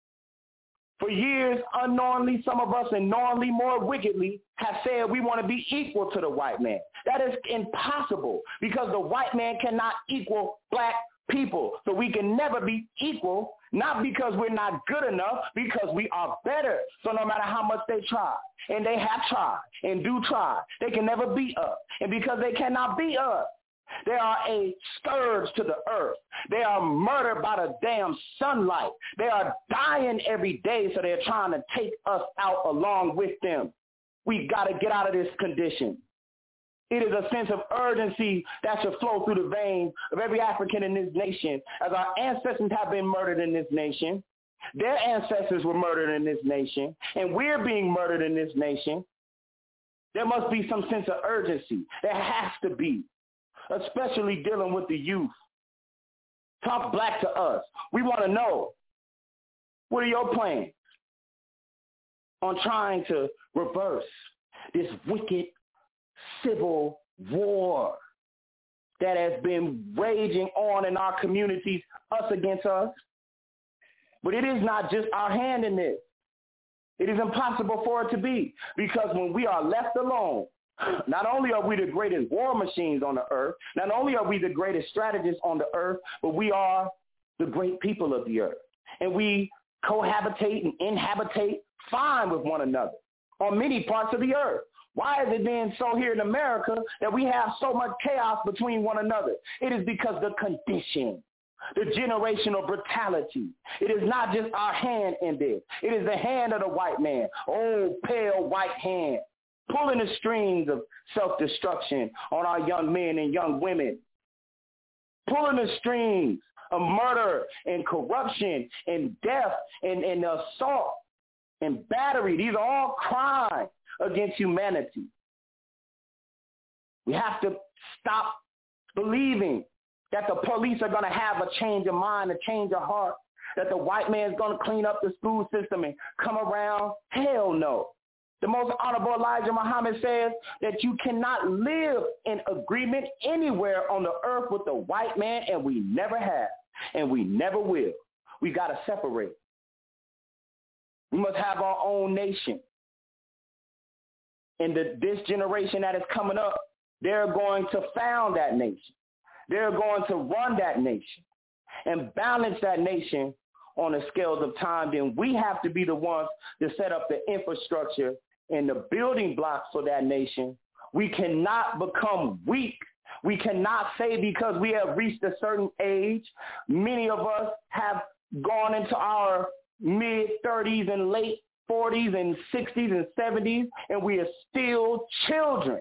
For years, unknowingly, some of us, and knowingly more wickedly, have said we want to be equal to the white man. That is impossible, because the white man cannot equal black people. So we can never be equal, not because we're not good enough, because we are better. So no matter how much they try, and they have tried and do try, they can never beat us. And because they cannot beat us, they are a scourge to the earth. They are murdered by the damn sunlight. They are dying every day, so they're trying to take us out along with them. We got to get out of this condition. It is a sense of urgency that should flow through the veins of every African in this nation, as our ancestors have been murdered in this nation. Their ancestors were murdered in this nation, and we're being murdered in this nation. There must be some sense of urgency. There has to be, especially dealing with the youth. Talk black to us. We want to know, what are your plans on trying to reverse this wicked civil war that has been raging on in our communities, us against us? But it is not just our hand in this. It is impossible for it to be, because when we are left alone, not only are we the greatest war machines on the earth, not only are we the greatest strategists on the earth, but we are the great people of the earth. And we cohabitate and inhabitate fine with one another on many parts of the earth. Why is it then so here in America that we have so much chaos between one another? It is because the condition, the generational brutality. It is not just our hand in this. It is the hand of the white man, old pale white hand, pulling the strings of self-destruction on our young men and young women, pulling the strings of murder and corruption and death and assault and battery. These are all crimes against humanity. We have to stop believing that the police are going to have a change of mind, a change of heart, that the white man's going to clean up the school system and come around. Hell no. The most honorable Elijah Muhammad says that you cannot live in agreement anywhere on the earth with the white man, and we never have, and we never will. We got to separate. We must have our own nation. And this generation that is coming up, they're going to found that nation. They're going to run that nation and balance that nation on the scales of time. Then we have to be the ones to set up the infrastructure and the building blocks for that nation. We cannot become weak. We cannot say because we have reached a certain age. Many of us have gone into our mid-30s and late 40s and 60s and 70s, and we are still children.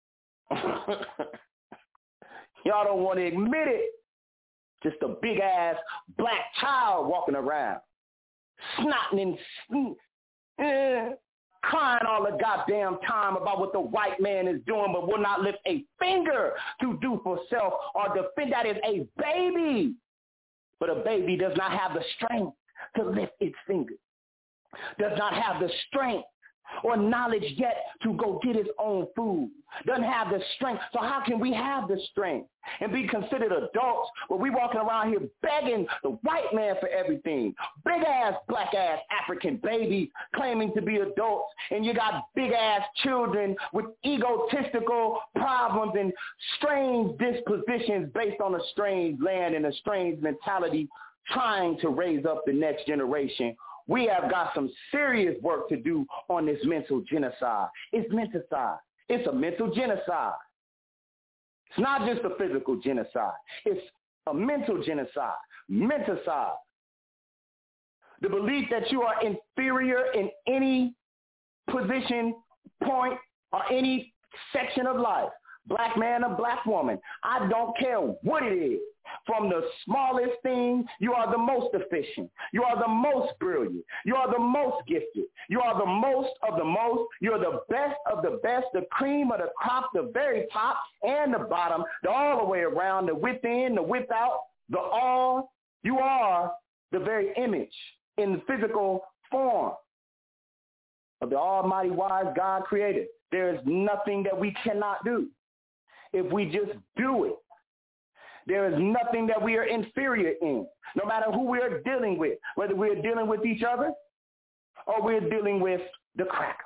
Y'all don't want to admit it. Just a big-ass black child walking around, snotting and crying all the goddamn time about what the white man is doing, but will not lift a finger to do for self or defend. That is a baby. But a baby does not have the strength to lift its finger, does not have the strength or knowledge yet to go get his own food, doesn't have the strength. So how can we have the strength and be considered adults when we walking around here begging the white man for everything? Big-ass, black-ass African babies claiming to be adults, and you got big-ass children with egotistical problems and strange dispositions based on a strange land and a strange mentality trying to raise up the next generation. We have got some serious work to do on this mental genocide. It's menticide. It's a mental genocide. It's not just a physical genocide. It's a mental genocide, menticide. The belief that you are inferior in any position, point, or any section of life. Black man or black woman. I don't care what it is. For from the smallest thing, you are the most efficient. You are the most brilliant. You are the most gifted. You are the most of the most. You're the best of the best, the cream of the crop, the very top and the bottom, the all the way around, the within, the without, the all. You are the very image in the physical form of the almighty wise God creator. There is nothing that we cannot do if we just do it. There is nothing that we are inferior in, no matter who we are dealing with, whether we're dealing with each other or we're dealing with the cracker.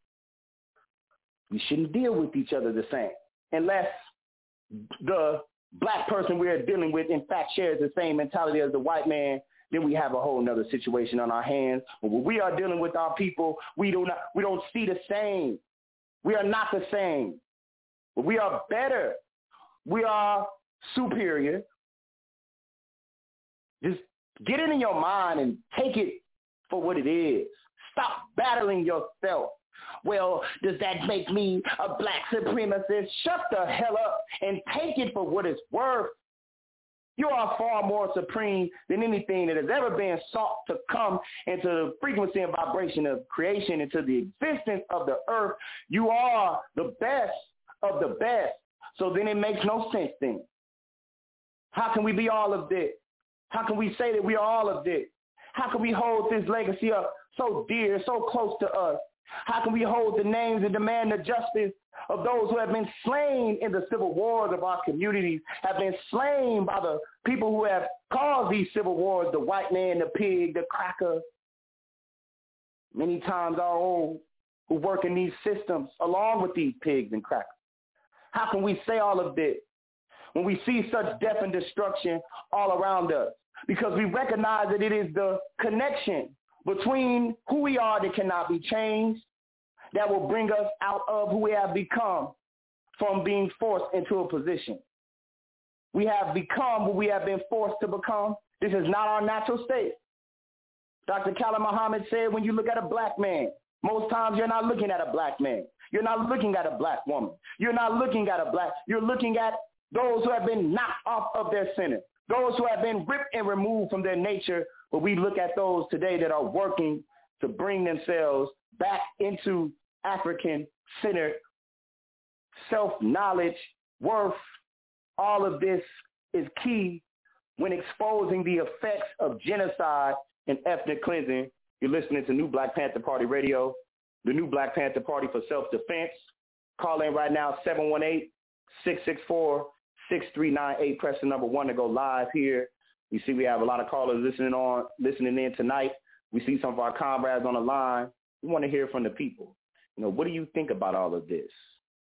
We shouldn't deal with each other the same unless the black person we are dealing with, in fact, shares the same mentality as the white man. Then we have a whole nother situation on our hands. But when we are dealing with our people, we don't see the same. We are not the same. But we are better. We are superior. Just get it in your mind and take it for what it is. Stop battling yourself. Well, does that make me a black supremacist? Shut the hell up and take it for what it's worth. You are far more supreme than anything that has ever been sought to come into the frequency and vibration of creation, into the existence of the earth. You are the best of the best. So then it makes no sense then. How can we be all of this? How can we say that we are all of this? How can we hold this legacy up so dear, so close to us? How can we hold the names and demand the justice of those who have been slain in the civil wars of our communities, have been slain by the people who have caused these civil wars, the white man, the pig, the cracker? Many times our own who work in these systems along with these pigs and crackers. How can we say all of this when we see such death and destruction all around us? Because we recognize that it is the connection between who we are that cannot be changed, that will bring us out of who we have become from being forced into a position. We have become what we have been forced to become. This is not our natural state. Dr. Khalid Muhammad said, when you look at a black man, most times you're not looking at a black man. You're not looking at a black woman. You're not looking at a black. You're looking at those who have been knocked off of their center, those who have been ripped and removed from their nature. But we look at those today that are working to bring themselves back into African-centered self-knowledge, worth. All of this is key when exposing the effects of genocide and ethnic cleansing. You're listening to New Black Panther Party Radio, the New Black Panther Party for Self-Defense. Call in right now, 718-664-6398. Press the number 1 to go live here. We see we have a lot of callers listening in tonight. We see some of our comrades on the line. We want to hear from the people. You know, what do you think about all of this?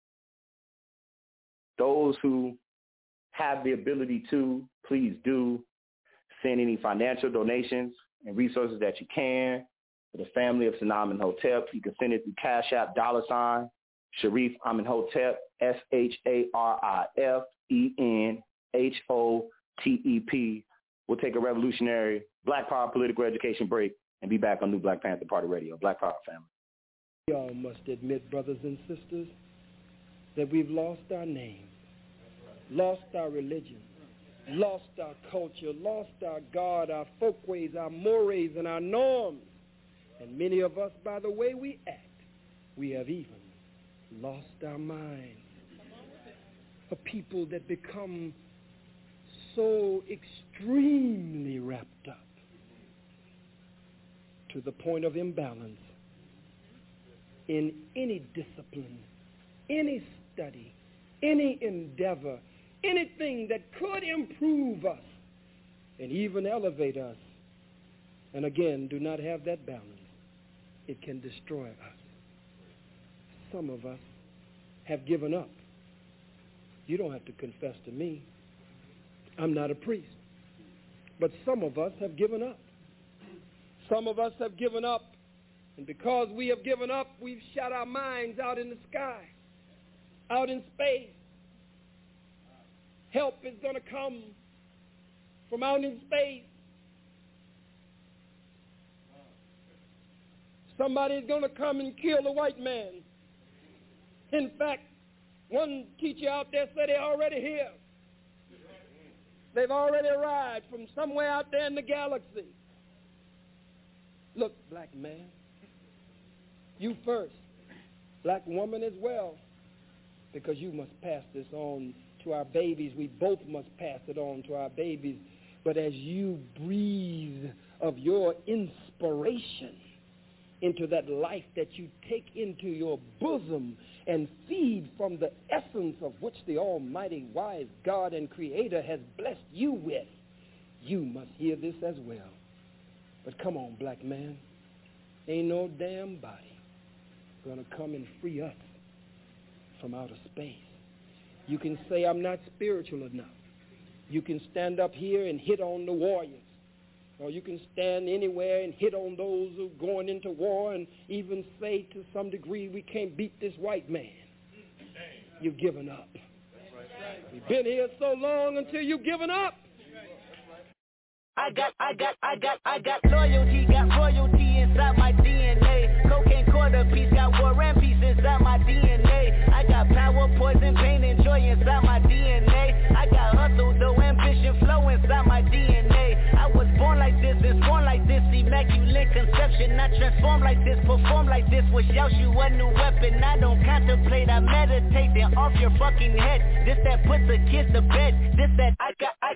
Those who have the ability to, please do send any financial donations and resources that you can for the family of Sanam Imhotep. You can send it through Cash App, $ Sharif Amenhotep, SHARIFENHOTEP. We'll take a revolutionary Black Power political education break and be back on New Black Panther Party Radio. Black Power family.
We all must admit, brothers and sisters, that we've lost our name, lost our religion, lost our culture, lost our God, our folkways, our mores, and our norms. And many of us, by the way we act, we have even lost our minds. A people that become so extremely wrapped up to the point of imbalance in any discipline, any study, any endeavor, anything that could improve us and even elevate us, and again, do not have that balance. It can destroy us. Some of us have given up. You don't have to confess to me. I'm not a priest. But some of us have given up. Some of us have given up. And because we have given up, we've shot our minds out in the sky, out in space. Help is going to come from out in space. Somebody's going to come and kill the white man. In fact, one teacher out there said they're already here. They've already arrived from somewhere out there in the galaxy. Look, black man, you first, black woman as well, because you must pass this on to our babies. We both must pass it on to our babies. But as you breathe of your inspiration into that life that you take into your bosom and feed from the essence of which the almighty wise God and creator has blessed you with, you must hear this as well. But come on, black man, ain't no damn body gonna come and free us from outer space. You can say I'm not spiritual enough. You can stand up here and hit on the warriors. Or you can stand anywhere and hit on those who are going into war and even say to some degree we can't beat this white man. You've given up. You've been here so long until you've given up.
I got loyalty, got royalty inside my DNA. Cocaine quarter piece, got war and peace inside my DNA. I got power, poison, pain, and joy inside my DNA. I got hustle, though, ambition, flow inside my DNA. I was born like this, and born like this, immaculate conception. I transform like this, perform like this, wish out you a new weapon. I don't contemplate, I meditate, then off your fucking head. This that puts a kiss to bed. This that I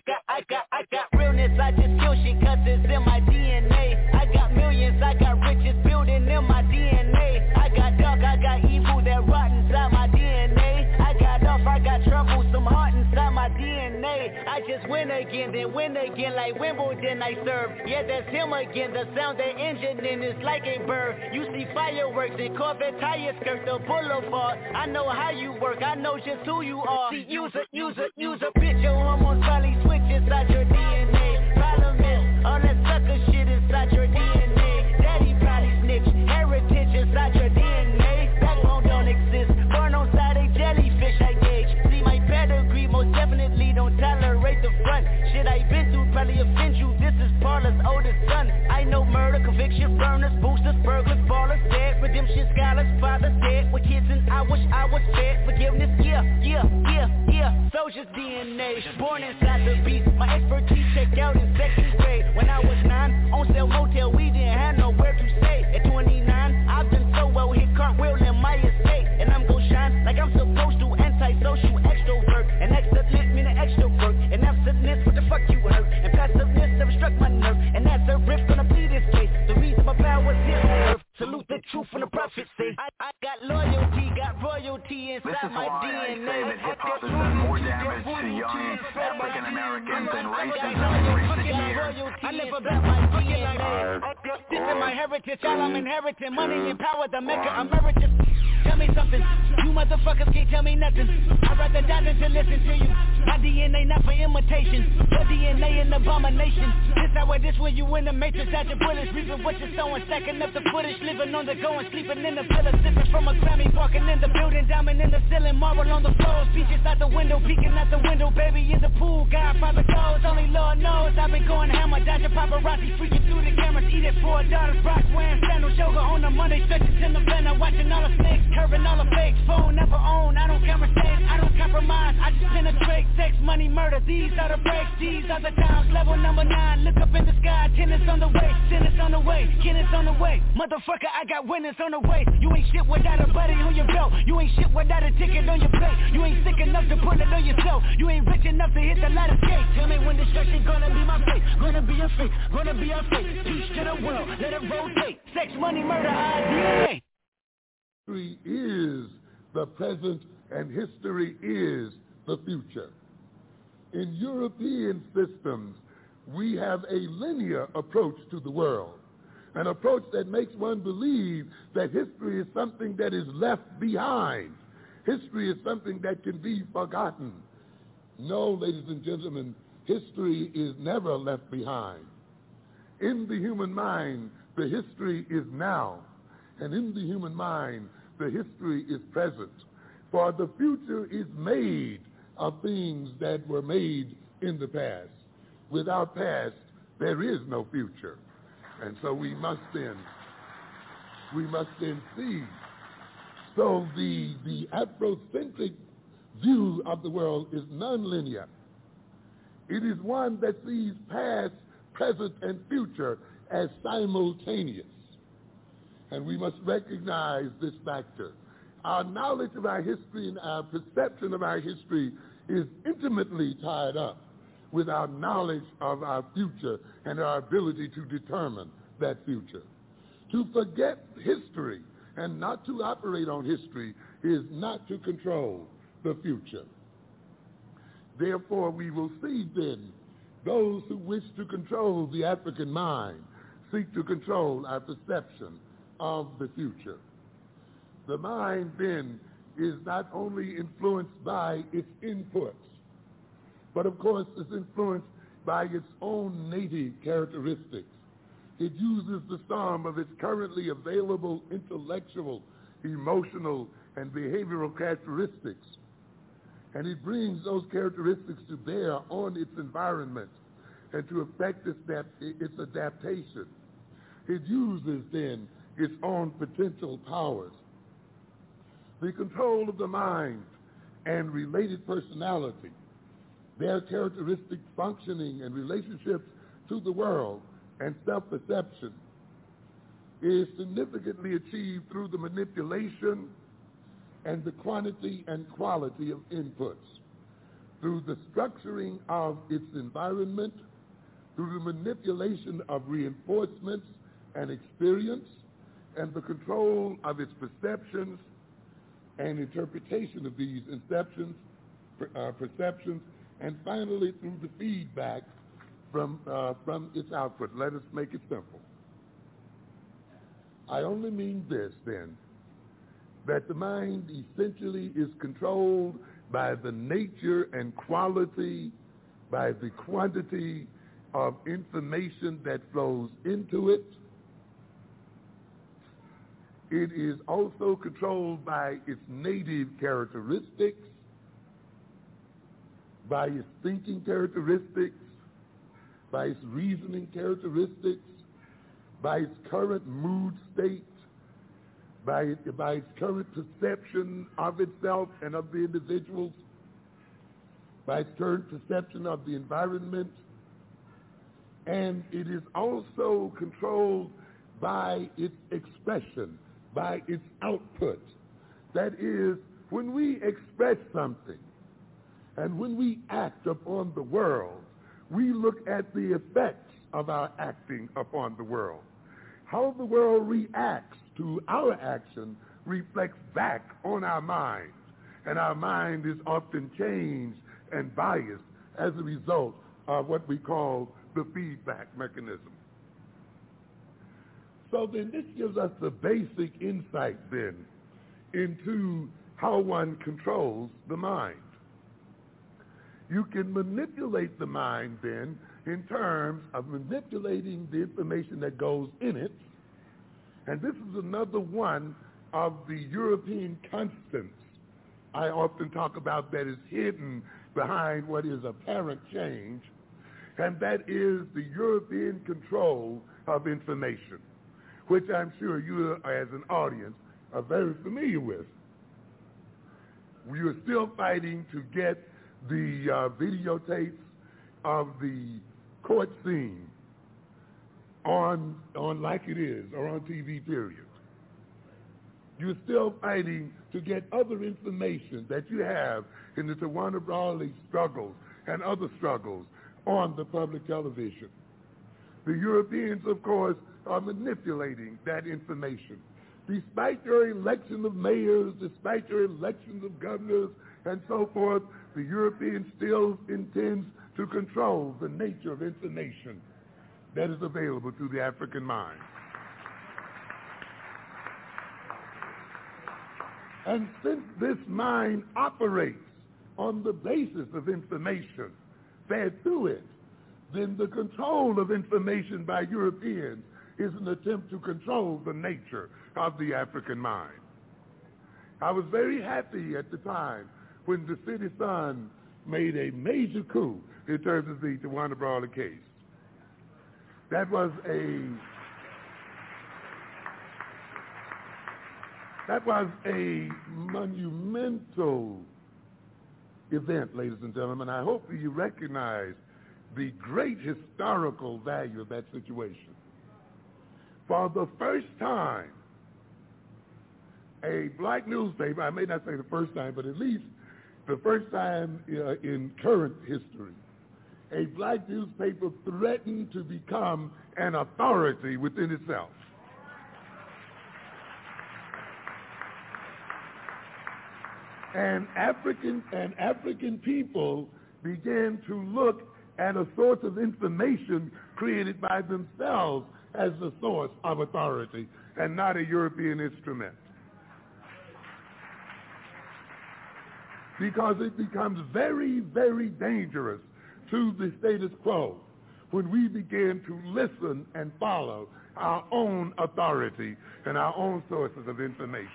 got realness, I just kill shit cause it's in my DNA. I got millions, I got riches building in my DNA. I got dark, I got evil that rot inside my DNA. I got off, I got trouble, some heart inside my DNA. I just win again, then win again like Wimbledon I serve. Yeah, that's him again, the sound that engine in is like a bird. You see fireworks and Corvette tires skirt the boulevard. I know how you work, I know just who you are. See, use a bitch, your hormones probably switch inside your DNA. Problem is, all that sucker shit inside your DNA. Daddy probably snitch, heritage inside your DNA. Backbone don't exist, born on side a jellyfish I gauge. See my pedigree, most definitely don't tolerate the front. Shit I been through probably offend you, this is Paula's oldest son. I know murder, conviction, burners, boosters, burglars, ballers, dead, redemption, scholars, fathers dead. With kids and I wish I was fed. Forgiveness, yeah. Soldier's DNA, born inside the beast. My expertise checked out in second grade. When I was 9, on sale motel, we didn't have nowhere to stay. At 29, I've been so well, hit cartwheel in my estate. And I'm gon' shine like I'm supposed to, antisocial extrovert. And excellent meaning extra work. And absentness, what the fuck you heard? And passiveness never struck my nerve. And that's a riff gonna be this case. The reason my power's here on earth. Salute the truth from the prophets say. I got loyalty, got royalty inside my DNA.
This is why I say that hip-hop has done more damage to young African Americans than racism in recent years.
I never bet my DNA. This is my heritage, all I'm inheriting. Money and power, the Mecca emeritus. Tell me something, you motherfuckers can't tell me nothing. I'd rather die than to listen to you. My DNA not for imitation, your DNA an abomination. This how it is when you in the matrix, out your bullets, reaping what you're sowing, stacking up the footage, living on the go and sleeping in the villa, sipping from a Grammy, walking in the building, diamond in the ceiling, marble on the floors, beaches out the window, peeking out the window, baby in the pool, Godfather goes, only Lord knows. I've been going hammer, dodging paparazzi, freaking through the cameras, eat it for $4, Brock wearing sandals, yoga on the Monday, stretches in the van, watching all the snakes, curving all the fakes, phone never own, I don't conversate, I don't compromise, I just penetrate, sex, money, murder, these are the breaks, these are the times, level number 9, look up in the sky, tennis on the way, tennis on the way, tennis on the way, motherfucker, I got winners on the way, you ain't shit without a buddy on your belt, you ain't shit without a ticket on your plate, you ain't sick enough to put it on yourself, you ain't rich enough to hit the ladder skate, tell me when destruction gonna be my fate, gonna be a fate, gonna be a fate, peace to the world, let it rotate, sex, money, murder, DNA.
History is the present and history is the future. In European systems, we have a linear approach to the world, an approach that makes one believe that history is something that is left behind. History is something that can be forgotten. No, ladies and gentlemen, history is never left behind. In the human mind, the history is now. And in the human mind, the history is present. For the future is made of things that were made in the past. Without past, there is no future. And so we must then see. So the Afrocentric view of the world is nonlinear. It is one that sees past, present, and future as simultaneous. And we must recognize this factor. Our knowledge of our history and our perception of our history is intimately tied up with our knowledge of our future and our ability to determine that future. To forget history and not to operate on history is not to control the future. Therefore, we will see then those who wish to control the African mind seek to control our perception of the future. The mind then is not only influenced by its inputs, but of course is influenced by its own native characteristics. It uses the sum of its currently available intellectual, emotional, and behavioral characteristics, and it brings those characteristics to bear on its environment and to affect its adaptation. It uses then its own potential powers. The control of the mind and related personality, their characteristic functioning and relationships to the world and self-perception is significantly achieved through the manipulation and the quantity and quality of inputs, through the structuring of its environment, through the manipulation of reinforcements and experience, and the control of its perceptions and interpretation of these perceptions, and finally through the feedback from its output. Let us make it simple. I only mean this then, that the mind essentially is controlled by the nature and quality, by the quantity of information that flows into it. It is also controlled by its native characteristics, by its thinking characteristics, by its reasoning characteristics, by its current mood state, by its current perception of itself and of the individuals, by its current perception of the environment, and it is also controlled by its expression, by its output. That is, when we express something and when we act upon the world, we look at the effects of our acting upon the world. How the world reacts to our action reflects back on our mind, and our mind is often changed and biased as a result of what we call the feedback mechanism. So then this gives us the basic insight then into how one controls the mind. You can manipulate the mind then in terms of manipulating the information that goes in it. And this is another one of the European constants I often talk about that is hidden behind what is apparent change, and that is the European control of information, which I'm sure you as an audience are very familiar with. We are still fighting to get the videotapes of the court scene on Like It Is or on TV, period. You're still fighting to get other information that you have in the Tawana Brawley struggles and other struggles on the public television. The Europeans, of course, are manipulating that information. Despite your election of mayors, despite your elections of governors, and so forth, the European still intends to control the nature of information that is available to the African mind. And since this mind operates on the basis of information fed through it, then the control of information by Europeans is an attempt to control the nature of the African mind. I was very happy at the time when the City Sun made a major coup in terms of the Tawana Brawley case. That was a monumental event, ladies and gentlemen. I hope that you recognize the great historical value of that situation. For the first time, a black newspaper, I may not say the first time, but at least the first time in current history, a black newspaper threatened to become an authority within itself. And African people began to look at a source of information created by themselves as the source of authority and not a European instrument. Because it becomes very, very dangerous to the status quo when we begin to listen and follow our own authority and our own sources of information.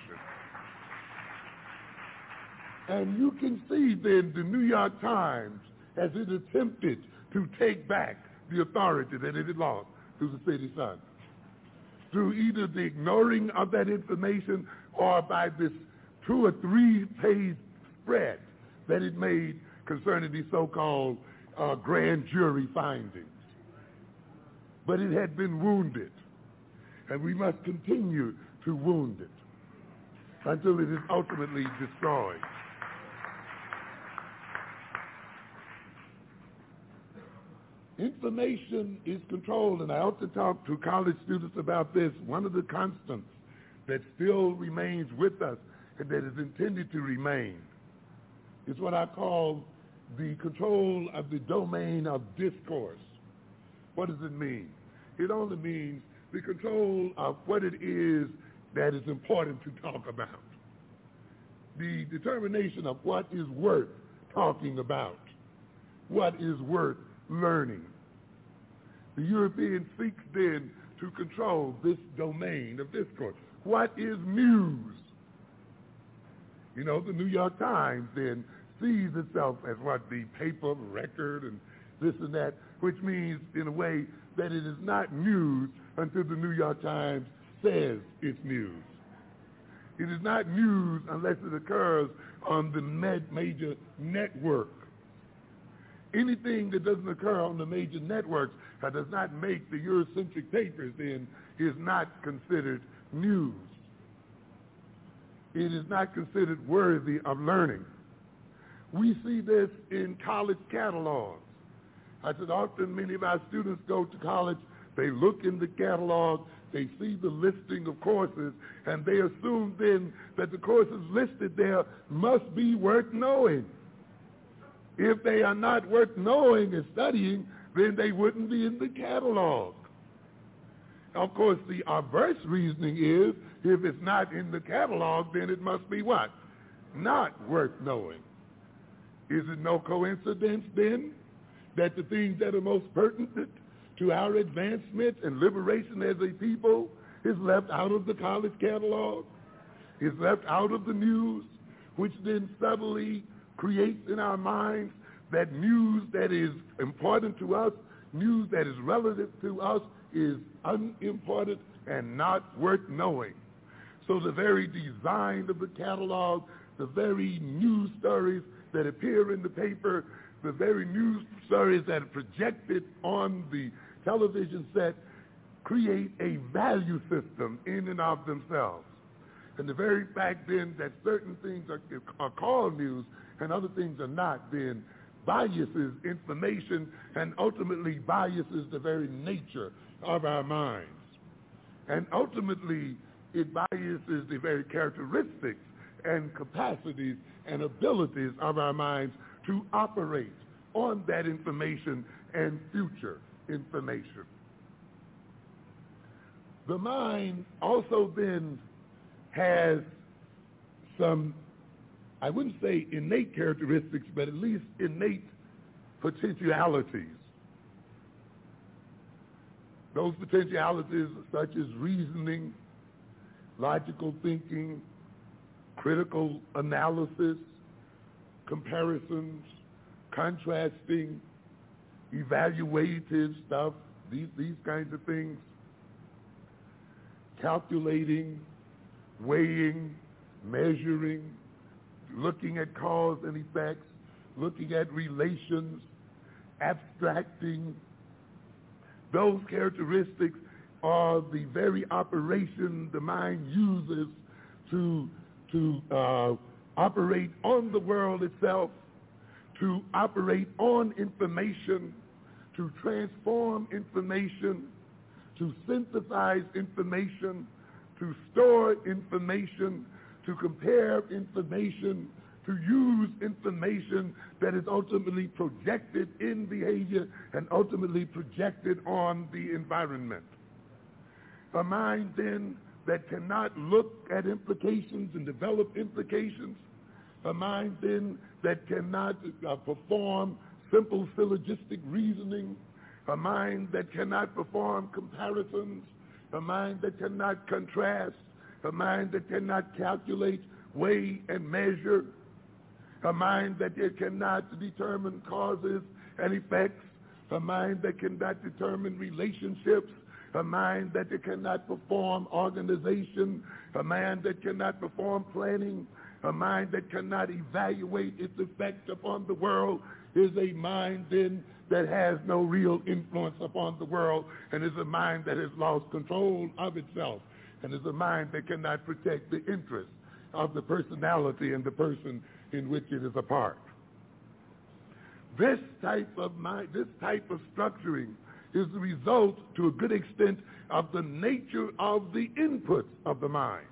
And you can see then the New York Times, as it attempted to take back the authority that it had lost through the City Sun, through either the ignoring of that information or by this 2 or 3 page spread that it made concerning the so-called grand jury findings. But it had been wounded, and we must continue to wound it until it is ultimately destroyed. Information is controlled, and I often talk to college students about this. One of the constants that still remains with us and that is intended to remain is what I call the control of the domain of discourse. What does it mean? It only means the control of what it is that is important to talk about. The determination of what is worth talking about, what is worth learning. The European seeks then to control this domain of discourse. What is news? You know, the New York Times then sees itself as what, the paper record and this and that, which means in a way that it is not news until the New York Times says it's news. It is not news unless it occurs on the major network. Anything that doesn't occur on the major networks that does not make the Eurocentric papers then is not considered news. It is not considered worthy of learning. We see this in college catalogs. I said often many of our students go to college, they look in the catalog, they see the listing of courses, and they assume then that the courses listed there must be worth knowing. If they are not worth knowing and studying, then they wouldn't be in the catalog. Of course, the adverse reasoning is, if it's not in the catalog, then it must be what? Not worth knowing. Is it no coincidence then that the things that are most pertinent to our advancement and liberation as a people is left out of the college catalog, is left out of the news, which then subtly creates in our minds that news that is important to us, news that is relative to us, is unimportant and not worth knowing. So the very design of the catalog, the very news stories that appear in the paper, the very news stories that are projected on the television set create a value system in and of themselves. And the very fact then that certain things are called news and other things are not, then biases information and ultimately biases the very nature of our minds. And ultimately, it biases the very characteristics and capacities and abilities of our minds to operate on that information and future information. The mind also then has some, I wouldn't say innate characteristics, but at least innate potentialities. Those potentialities such as reasoning, logical thinking, critical analysis, comparisons, contrasting, evaluative stuff, these kinds of things, calculating, weighing, measuring, looking at cause and effects, looking at relations, abstracting. Those characteristics are the very operation the mind uses to operate on the world itself, to operate on information, to transform information, to synthesize information, to store information, to compare information, to use information that is ultimately projected in behavior and ultimately projected on the environment. A mind then that cannot look at implications and develop implications, a mind then that cannot perform simple syllogistic reasoning, a mind that cannot perform comparisons, a mind that cannot contrast, a mind that cannot calculate, weigh, and measure, a mind that cannot determine causes and effects, a mind that cannot determine relationships, a mind that cannot perform organization, a mind that cannot perform planning, a mind that cannot evaluate its effect upon the world is a mind then that has no real influence upon the world and is a mind that has lost control of itself and is a mind that cannot protect the interests of the personality and the person in which it is a part. This type of structuring is the result, to a good extent, of the nature of the inputs of the mind.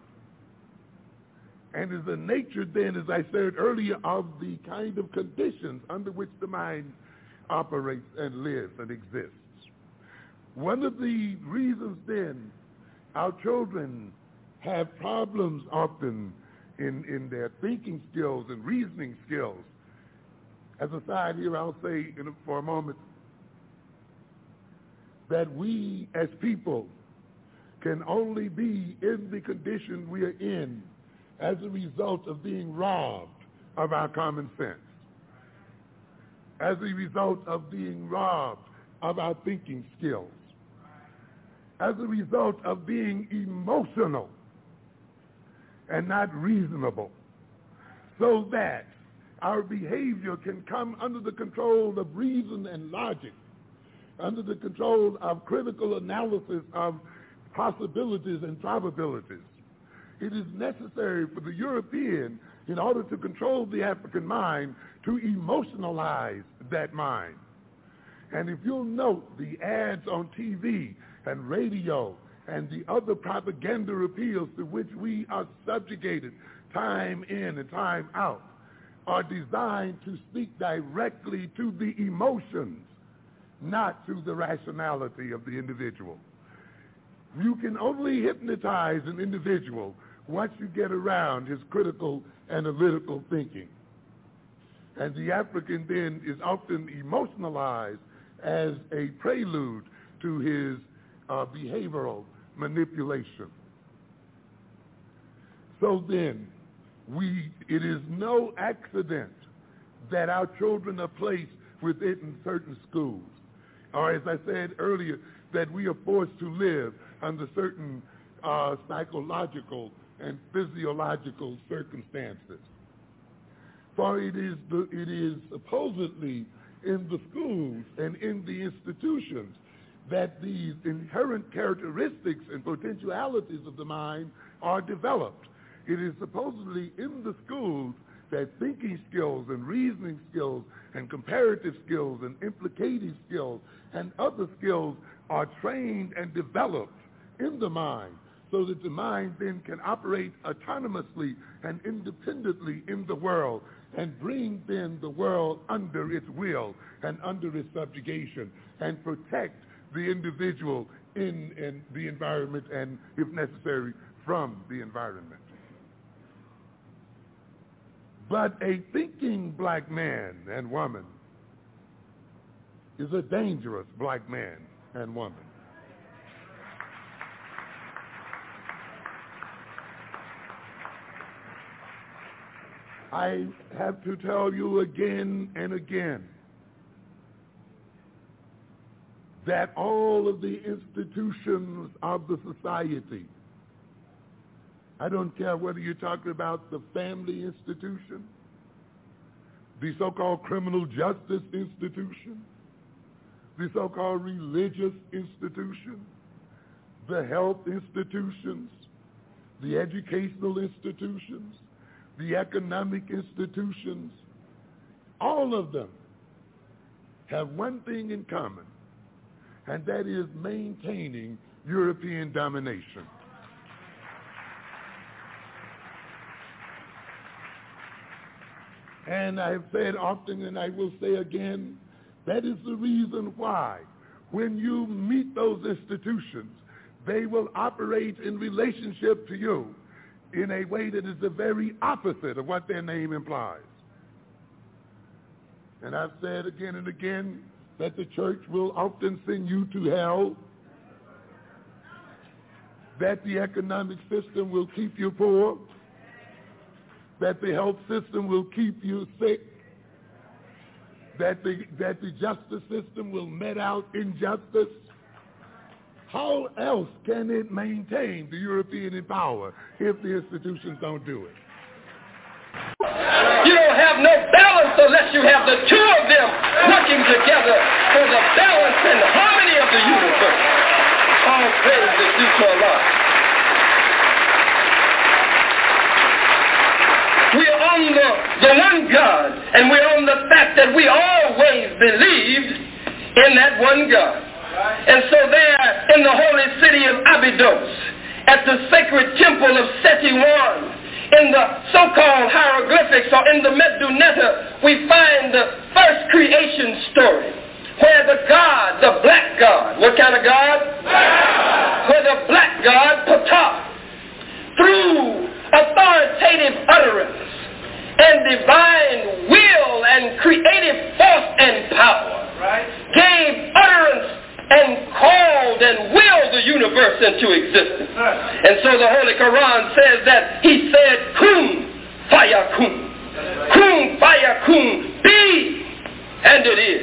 And is the nature then, as I said earlier, of the kind of conditions under which the mind operates and lives and exists. One of the reasons then our children have problems often in their thinking skills and reasoning skills. As a side here, I'll say for a moment that we as people can only be in the condition we are in as a result of being robbed of our common sense, as a result of being robbed of our thinking skills, as a result of being emotional and not reasonable, so that our behavior can come under the control of reason and logic, under the control of critical analysis of possibilities and probabilities. It is necessary for the European, in order to control the African mind, to emotionalize that mind. And if you'll note the ads on TV and radio and the other propaganda appeals to which we are subjugated time in and time out are designed to speak directly to the emotions, not to the rationality of the individual. You can only hypnotize an individual once you get around his critical analytical thinking. And the African then is often emotionalized as a prelude to his behavioral manipulation. So then, it is no accident that our children are placed within certain schools, or as I said earlier, that we are forced to live under certain psychological and physiological circumstances. For it is supposedly in the schools and in the institutions that these inherent characteristics and potentialities of the mind are developed. It is supposedly in the schools that thinking skills and reasoning skills and comparative skills and implicative skills and other skills are trained and developed in the mind, so that the mind then can operate autonomously and independently in the world and bring then the world under its will and under its subjugation and protect the individual in the environment and, if necessary, from the environment. But a thinking black man and woman is a dangerous black man and woman. I have to tell you again and again that all of the institutions of the society, I don't care whether you're talking about the family institution, the so-called criminal justice institution, the so-called religious institutions, the health institutions, the educational institutions, the economic institutions, all of them have one thing in common, and that is maintaining European domination. And I have said often, and I will say again, that is the reason why when you meet those institutions, they will operate in relationship to you in a way that is the very opposite of what their name implies. And I've said again and again that the church will often send you to hell, that the economic system will keep you poor, that the health system will keep you sick, that the justice system will met out injustice. How else can it maintain the European power if the institutions don't do it?
You don't have no balance unless you have the two of them working together for the balance and harmony of the universe. All praise is due to Allah. We're on the one God, and we're on the fact that we always believed in that one God. And so there in the holy city of Abydos, at the sacred temple of Seti I, in the so-called hieroglyphics or in the Medunetta, we find the first creation story where the God, the black God, what kind of God? Where the black God, Ptah, through authoritative utterance and divine will and creative force and power, gave utterance and called and willed the universe into existence. And so the Holy Quran says that he said, Kun fayakun. Kun fayakun. Be, and it is.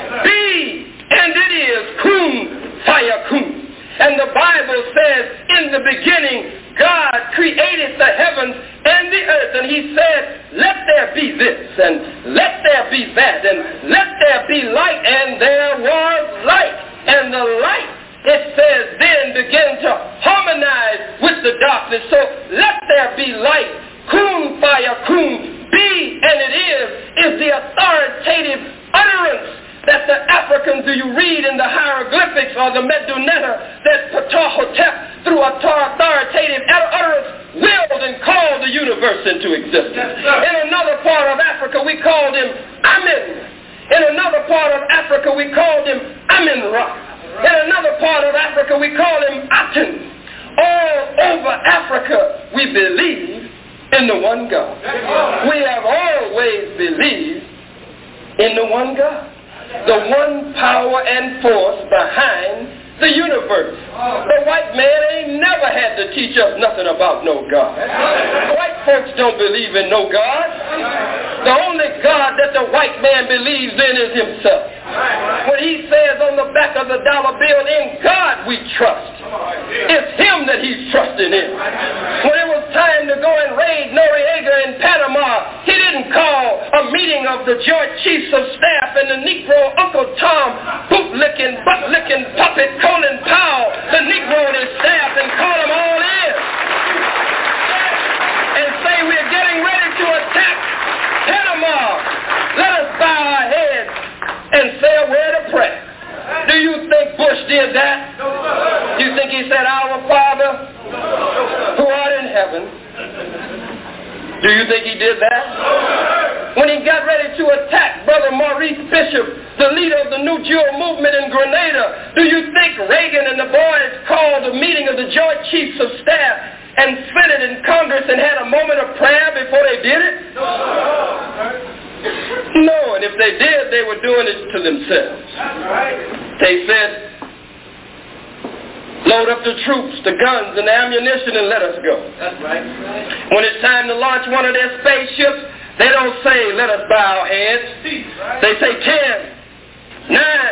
Be, and it is. Kun fayakun. And the Bible says, in the beginning, God created the heavens and the earth. And he said, let there be this, and let there be that, and let there be light. And there was light. And the light, it says, then began to harmonize with the darkness. So let there be light. Kun fayakun. Be, and it is the authoritative utterance that the Africans, do you read in the hieroglyphics or the Medunetta, that Ptah-hotep, through authoritative utterance, willed and called the universe into existence. In another part of Africa, we called him Amen. In another part of Africa, we called him Amen-Ra. In another part of Africa, we call him Aten. All over Africa, we believe in the one God. We have always believed in the one God. The one power and force behind the universe. The white man ain't never had to teach us nothing about no God. White folks don't believe in no God. The only God that the white man believes in is himself. When he says on the back of the dollar bill, in God we trust, it's him that he's trusting in. When it was time to go and raid Noriega in Panama, he didn't call a meeting of the Joint Chiefs of Staff and the Negro Uncle Tom, boot-licking, butt-licking, puppet Colin Powell, the Negro and his staff, and call them all in and say we're getting ready to attack Panama. Let us bow our heads and say a word of prayer. Do you think Bush did that? You think he said, Our Father, who art in heaven? Do you think he did that? When he got ready to attack Brother Maurice Bishop, the leader of the New Jewel movement in Grenada, do you think Reagan and the boys called a meeting of the Joint Chiefs of Staff and spent it in Congress and had a moment of prayer before they did it? No, and if they did, they were doing it to themselves. They said, load up the troops, the guns, and the ammunition, and let us go. That's right. When it's time to launch one of their spaceships, they don't say, let us bow our heads. They say 10, 9,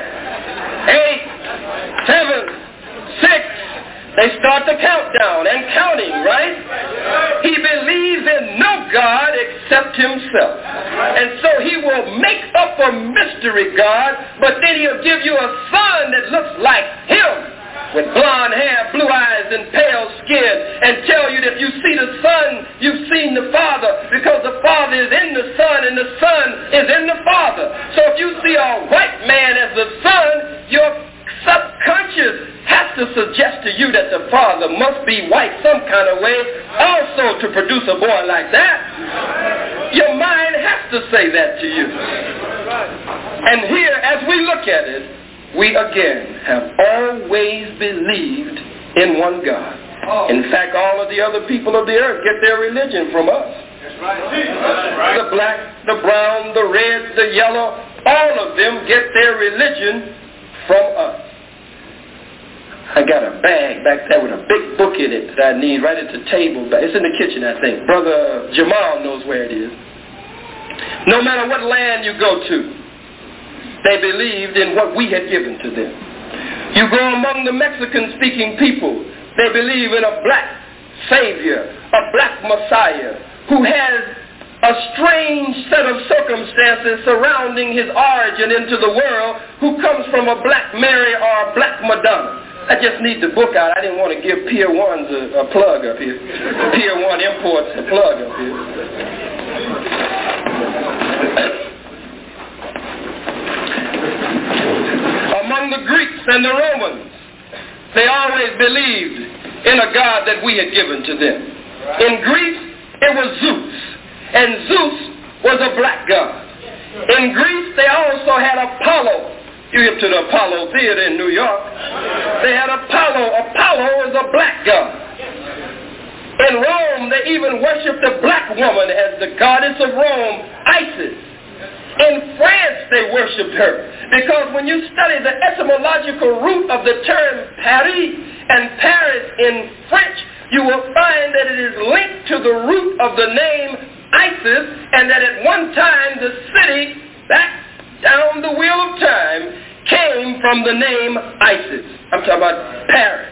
8, 7, 6. They start the countdown and counting, right? He believes in no God except himself. And so he will make up a mystery, God, but then he'll give you a son that looks like him, with blonde hair, blue eyes, and pale skin, and tell you that if you see the Son, you've seen the Father, because the Father is in the Son, and the Son is in the Father. So if you see a white man as the Son, your subconscious has to suggest to you that the Father must be white some kind of way also to produce a boy like that. Your mind has to say that to you. And here, as we look at it, we again have always believed in one God. In fact, all of the other people of the earth get their religion from us. The black, the brown, the red, the yellow, all of them get their religion from us. I got a bag back there with a big book in it that I need right at the table. It's in the kitchen, I think. Brother Jamal knows where it is. No matter what land you go to, they believed in what we had given to them. You go among the Mexican-speaking people, they believe in a black Savior, a black Messiah, who has a strange set of circumstances surrounding his origin into the world, who comes from a black Mary or a black Madonna. I just need the book out. I didn't want to give Pier 1's a plug up here. Pier 1 Imports a plug up here. Among the Greeks and the Romans, they always believed in a God that we had given to them. In Greece, it was Zeus, and Zeus was a black god. In Greece, they also had Apollo. You get to the Apollo Theater in New York. They had Apollo. Apollo is a black god. In Rome, they even worshipped a black woman as the goddess of Rome, Isis. In France, they worshipped her, because when you study the etymological root of the term Paris and Paris in French, you will find that it is linked to the root of the name Isis, and that at one time the city, back down the wheel of time, came from the name Isis. I'm talking about Paris.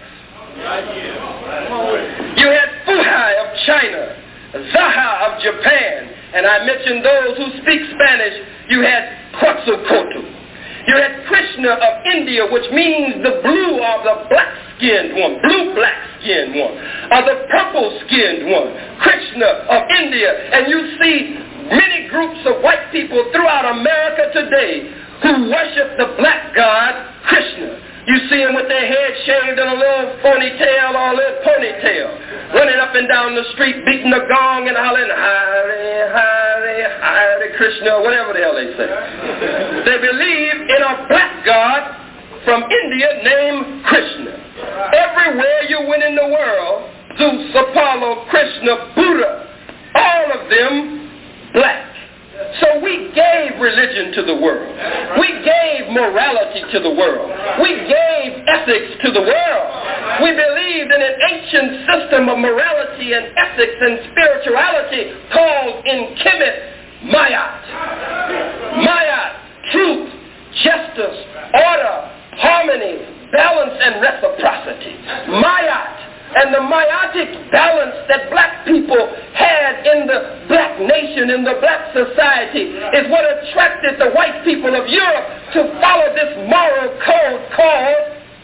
You had Fuhai of China, Zaha of Japan, and I mentioned those who speak Spanish. You had Quetzalcoatl. You had Krishna of India, which means the blue or the black-skinned one, blue-black-skinned one, or the purple-skinned one, Krishna of India. And you see many groups of white people throughout America today who worship the black god Krishna. You see them with their head shaved and a little ponytail or a little ponytail, running up and down the street, beating the gong and hollering, Hare, Hare, Hare Krishna, whatever the hell they say. They believe in a black god from India named Krishna. Everywhere you went in the world, Zeus, Apollo, Krishna, Buddha, all of them black. So we gave religion to the world. We gave morality to the world. We gave ethics to the world. We believed in an ancient system of morality and ethics and spirituality called in Kemet, Mayat. Mayat, truth, justice, order, harmony, balance, and reciprocity. Mayat. And the Mayatic balance that black people had in the black nation, in the black society, is what attracted the white people of Europe to follow this moral code called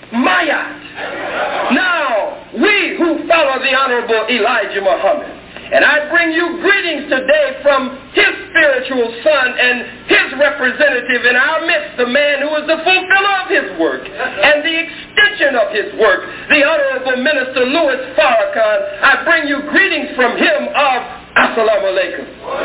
Mayat. Now, we who follow the Honorable Elijah Muhammad, and I bring you greetings today from his spiritual son and his representative in our midst, the man who is the fulfiller of his work and the extension of his work, the Honorable Minister Louis Farrakhan. I bring you greetings from him of Assalamu alaikum.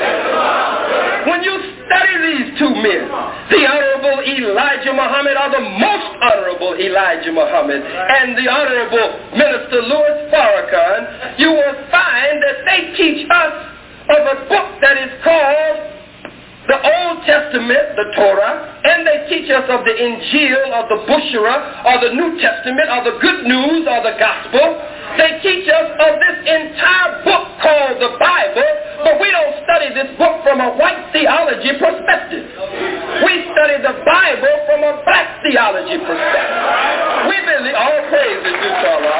When you study these two men, the Honorable Elijah Muhammad, or the most Honorable Elijah Muhammad, and the Honorable Minister Louis Farrakhan, you will find that they teach us of a book that is called the Old Testament, the Torah, and they teach us of the Injil, or the Bushra, or the New Testament, or the Good News, or the Gospel. They teach us of this entire book called the Bible, but we don't study this book from a white theology perspective. We study the Bible from a black theology perspective. We believe, all praise is due to Allah.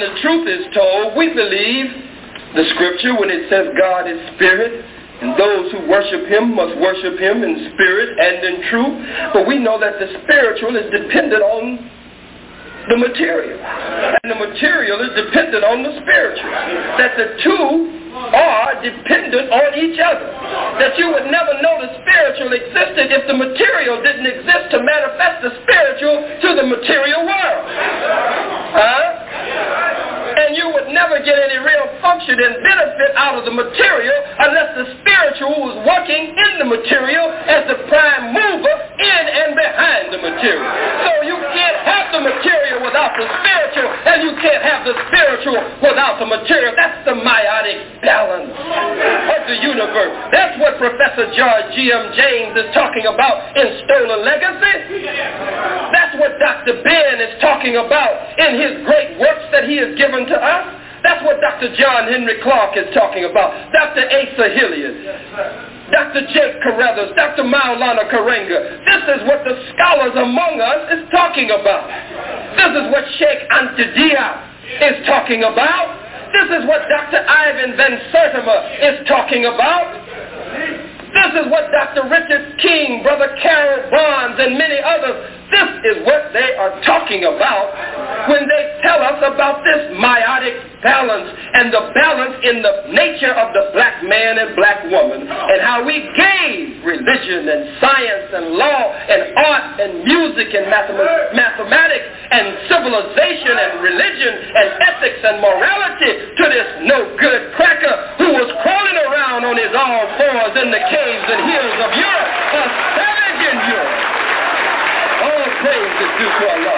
the truth is told, we believe the scripture when it says God is spirit, and those who worship him must worship him in spirit and in truth. But we know that the spiritual is dependent on the material, and the material is dependent on the spiritual. That the two are dependent on each other. That you would never know the spiritual existed if the material didn't exist to manifest the spiritual to the material world. And you would never get any real function and benefit out of the material unless the spiritual was working in the material as the prime mover in and behind the material. So you can't have the material without the spiritual, and you can't have the spiritual without the material. That's the meiotic balance of the universe. That's what Professor George G.M. James is talking about in Stolen Legacy. That's what Dr. Ben is talking about in his great works that he has given to us. That's what Dr. John Henry Clark is talking about. Dr. Asa Hilliard, Dr. Jake Carruthers, Dr. Maulana Karenga. This is what the scholars among us is talking about. This is what Sheikh Anta Diop is talking about. This is what Dr. Ivan Van Sertima is talking about. This is what Dr. Richard King, Brother Carol Barnes, and many others, this is what they are talking about when they tell us about this meiotic balance and the balance in the nature of the black man and black woman, and how we gave religion and science and law and art and music and mathematics and civilization and religion and ethics and morality to this no-good cracker who was crawling around on his all fours in the caves and hills of Europe, a savage in Europe. All praise is due to Allah.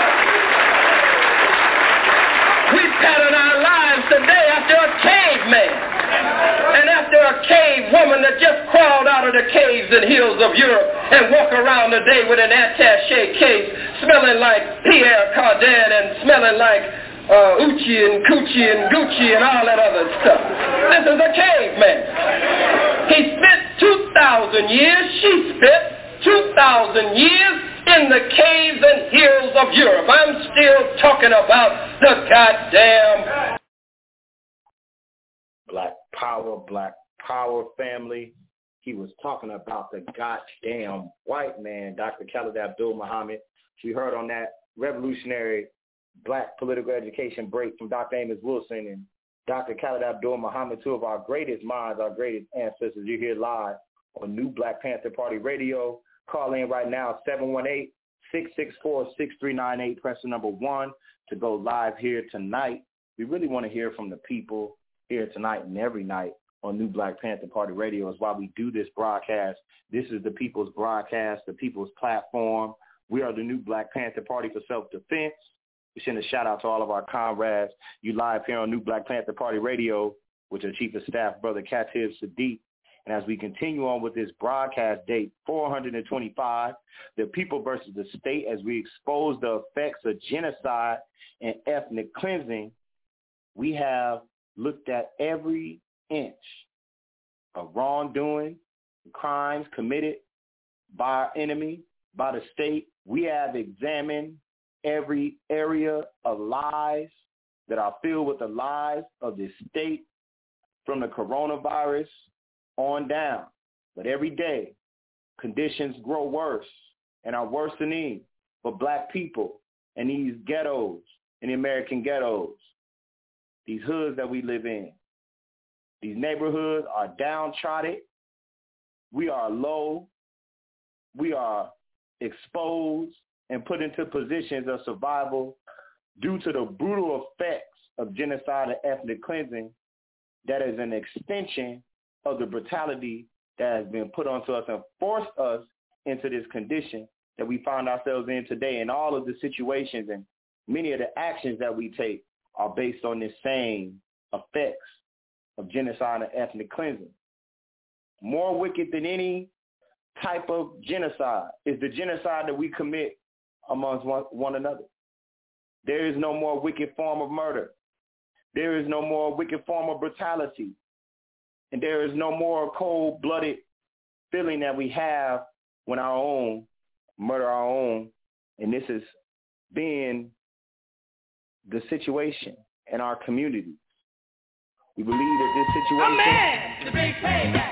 We pattern our lives today after a caveman and after a cave woman that just crawled out of the caves and hills of Europe and walk around today with an attaché case smelling like Pierre Cardin and smelling like Uchi and Coochie and Gucci and all that other stuff. This is a caveman. He spent 2,000 years, she spent 2,000 years in the caves and hills of Europe. I'm still talking about the goddamn
Black Power family. He was talking about the goddamn white man, Dr. Khalid Abdul Muhammad. We heard on that revolutionary black political education break from Dr. Amos Wilson and Dr. Khalid Abdul Muhammad, two of our greatest minds, our greatest ancestors. You're here live on New Black Panther Party Radio. Call in right now, 718-664-6398. Press the number 1 to go live here tonight. We really want to hear from the people here tonight and every night on New Black Panther Party Radio. Is why we do this broadcast. This is the people's broadcast, the people's platform. We are the New Black Panther Party for Self-Defense. We send a shout-out to all of our comrades. You live here on New Black Panther Party Radio with your Chief of Staff, Brother Katib Sadiq. And as we continue on with this broadcast date, 425, the people versus the state, as we expose the effects of genocide and ethnic cleansing, we have looked at every inch of wrongdoing, crimes committed by our enemy, by the state. We have examined every area of lies that are filled with the lies of the state, from the coronavirus on down. But every day, conditions grow worse and are worsening for black people in these ghettos, in the American ghettos, these hoods that we live in. These neighborhoods are downtrodden. We are low. We are exposed and put into positions of survival due to the brutal effects of genocide and ethnic cleansing that is an extension of the brutality that has been put onto us and forced us into this condition that we find ourselves in today. And all of the situations and many of the actions that we take are based on this same effects of genocide and ethnic cleansing. More wicked than any type of genocide is the genocide that we commit amongst one another. There is no more wicked form of murder. There is no more wicked form of brutality. And there is no more cold-blooded feeling that we have when our own murder our own. And this has been the situation in our communities. We believe that this situation...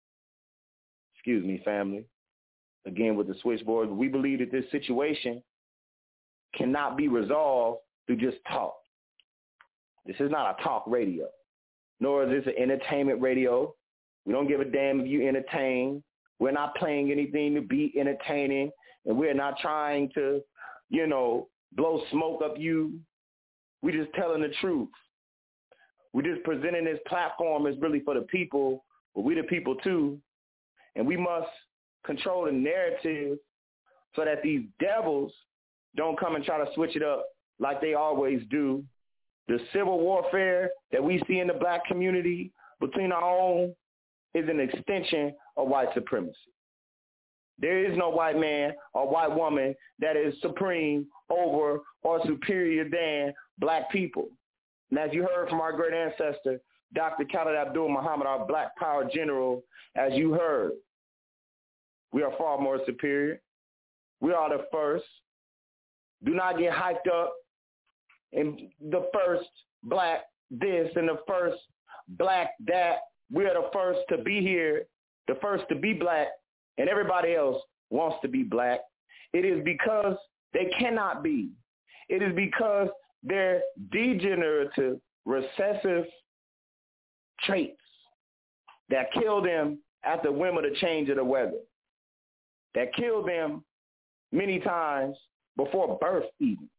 Excuse me, family. Again, with the switchboard, we believe that this situation cannot be resolved through just talk. This is not a talk radio, nor is this an entertainment radio. We don't give a damn if you entertain. We're not playing anything to be entertaining, and we're not trying to, blow smoke up you. We're just telling the truth. We're just presenting this platform as really for the people, but we the people too, and we must control the narrative so that these devils don't come and try to switch it up like they always do. The civil warfare that we see in the black community between our own is an extension of white supremacy. There is no white man or white woman that is supreme over or superior than black people. And as you heard from our great ancestor, Dr. Khalid Abdul Muhammad, our Black Power General, as you heard, we are far more superior. We are the first. Do not get hyped up in the first black this and the first black that. We are the first to be here, the first to be black, and everybody else wants to be black. It is because they cannot be. It is because their degenerative, recessive traits that kill them at the whim of the change of the weather, that kill them many times before birth even.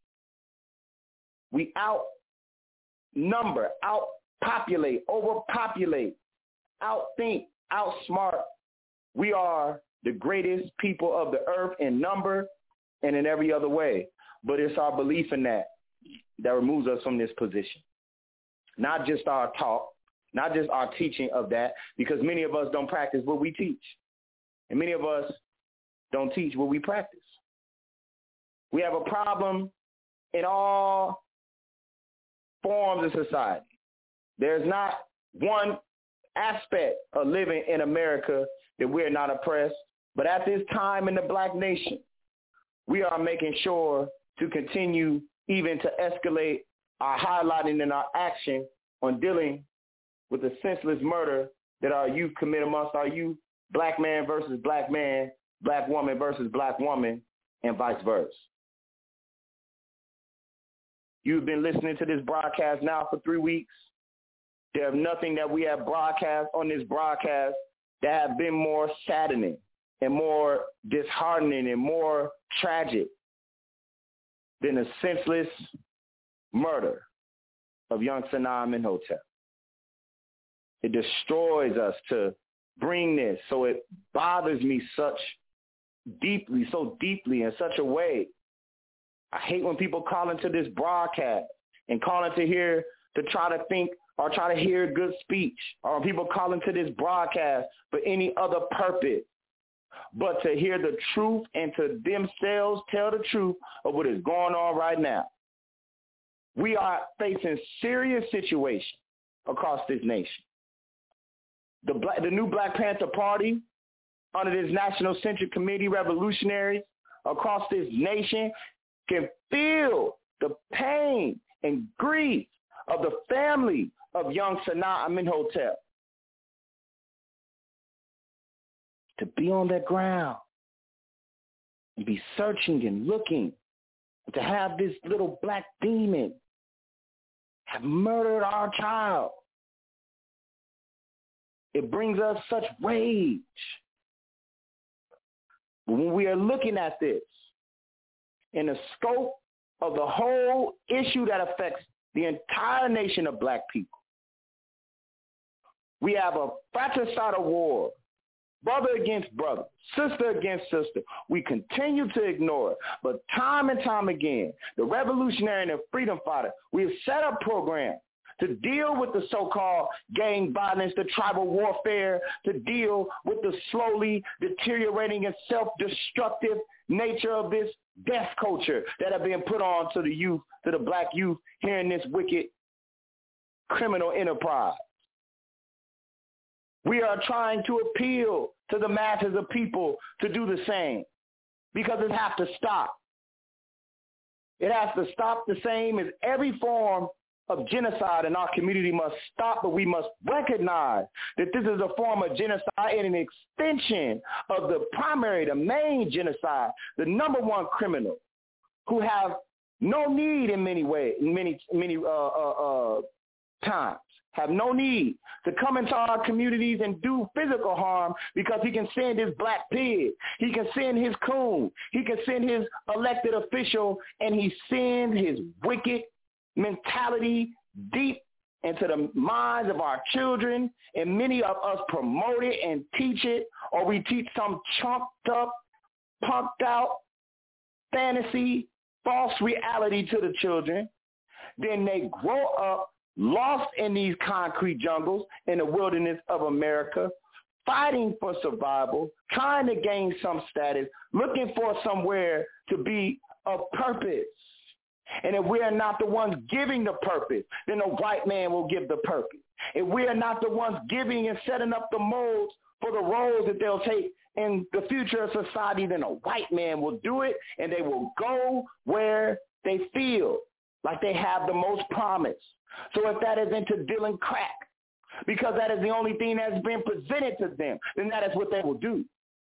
We outnumber, outpopulate, overpopulate, outthink, outsmart. We are the greatest people of the earth in number and in every other way. But it's our belief in that removes us from this position. Not just our talk, not just our teaching of that, because many of us don't practice what we teach. And many of us don't teach what we practice. We have a problem in all forms of society. There's not one aspect of living in America that we're not oppressed. But at this time in the black nation, we are making sure to continue even to escalate our highlighting and our action on dealing with the senseless murder that our youth commit amongst our youth, black man versus black man, black woman versus black woman, and vice versa. You've been listening to this broadcast now for 3 weeks. There's nothing that we have broadcast on this broadcast that have been more saddening and more disheartening and more tragic than the senseless murder of young Sanaa Imhotep. It destroys us to bring this, so it bothers me so deeply, in such a way. I hate when people call into this broadcast and call into here to try to think or try to hear good speech, or people call into this broadcast for any other purpose but to hear the truth and to themselves tell the truth of what is going on right now. We are facing serious situations across this nation. The new Black Panther Party, under this National Central Committee revolutionaries across this nation, can feel the pain and grief of the family of young Sanaa Imhotep. To be on that ground and be searching and looking, and to have this little black demon have murdered our child. It brings us such rage. But when we are looking at this in the scope of the whole issue that affects the entire nation of black people, we have a fratricidal war, brother against brother, sister against sister. We continue to ignore it. But time and time again, the revolutionary and the freedom fighter, we have set up programs to deal with the so-called gang violence, the tribal warfare, to deal with the slowly deteriorating and self-destructive nature of this death culture that have been put on to the youth, to the black youth here in this wicked criminal enterprise. We are trying to appeal to the masses of people to do the same, because it has to stop. It has to stop the same as every form of genocide in our community must stop, but we must recognize that this is a form of genocide and an extension of the main genocide, the number one criminal who have no need in many ways, many times, have no need to come into our communities and do physical harm because he can send his black pig, he can send his coon, he can send his elected official, and he sends his wicked mentality deep into the minds of our children, and many of us promote it and teach it, or we teach some chunked up, punked out fantasy, false reality to the children. Then they grow up lost in these concrete jungles in the wilderness of America, fighting for survival, trying to gain some status, looking for somewhere to be of purpose. And if we are not the ones giving the purpose, then a white man will give the purpose. If we are not the ones giving and setting up the molds for the roles that they'll take in the future of society, then a white man will do it, and they will go where they feel like they have the most promise. So if that is into dealing crack, because that is the only thing that's been presented to them, then that is what they will do.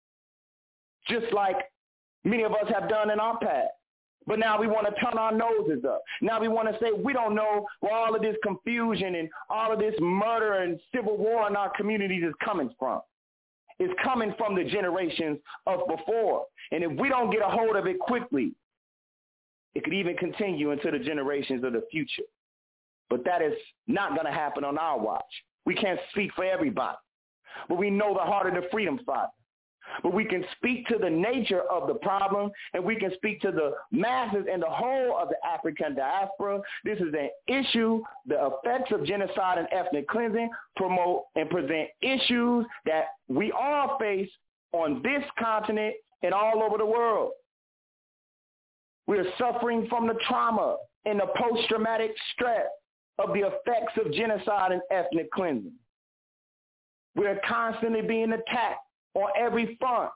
Just like many of us have done in our past. But now we want to turn our noses up. Now we want to say we don't know where all of this confusion and all of this murder and civil war in our communities is coming from. It's coming from the generations of before. And if we don't get a hold of it quickly, it could even continue into the generations of the future. But that is not going to happen on our watch. We can't speak for everybody. But we know the heart of the freedom fighter. But we can speak to the nature of the problem, and we can speak to the masses and the whole of the African diaspora. This is an issue, the effects of genocide and ethnic cleansing, promote and present issues that we all face on this continent and all over the world. We are suffering from the trauma and the post-traumatic stress of the effects of genocide and ethnic cleansing. We are constantly being attacked on every front.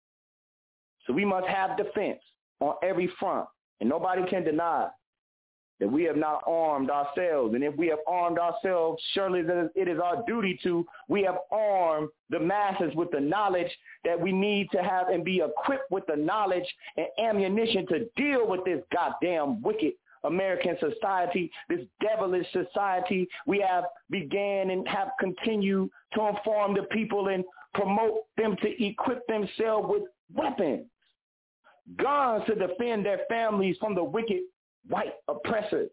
So we must have defense on every front. And nobody can deny that we have not armed ourselves. And if we have armed ourselves, surely it is our duty to, we have armed the masses with the knowledge that we need to have and be equipped with the knowledge and ammunition to deal with this goddamn wicked American society, this devilish society. We have began and have continued to inform the people and promote them to equip themselves with weapons, guns to defend their families from the wicked white oppressors.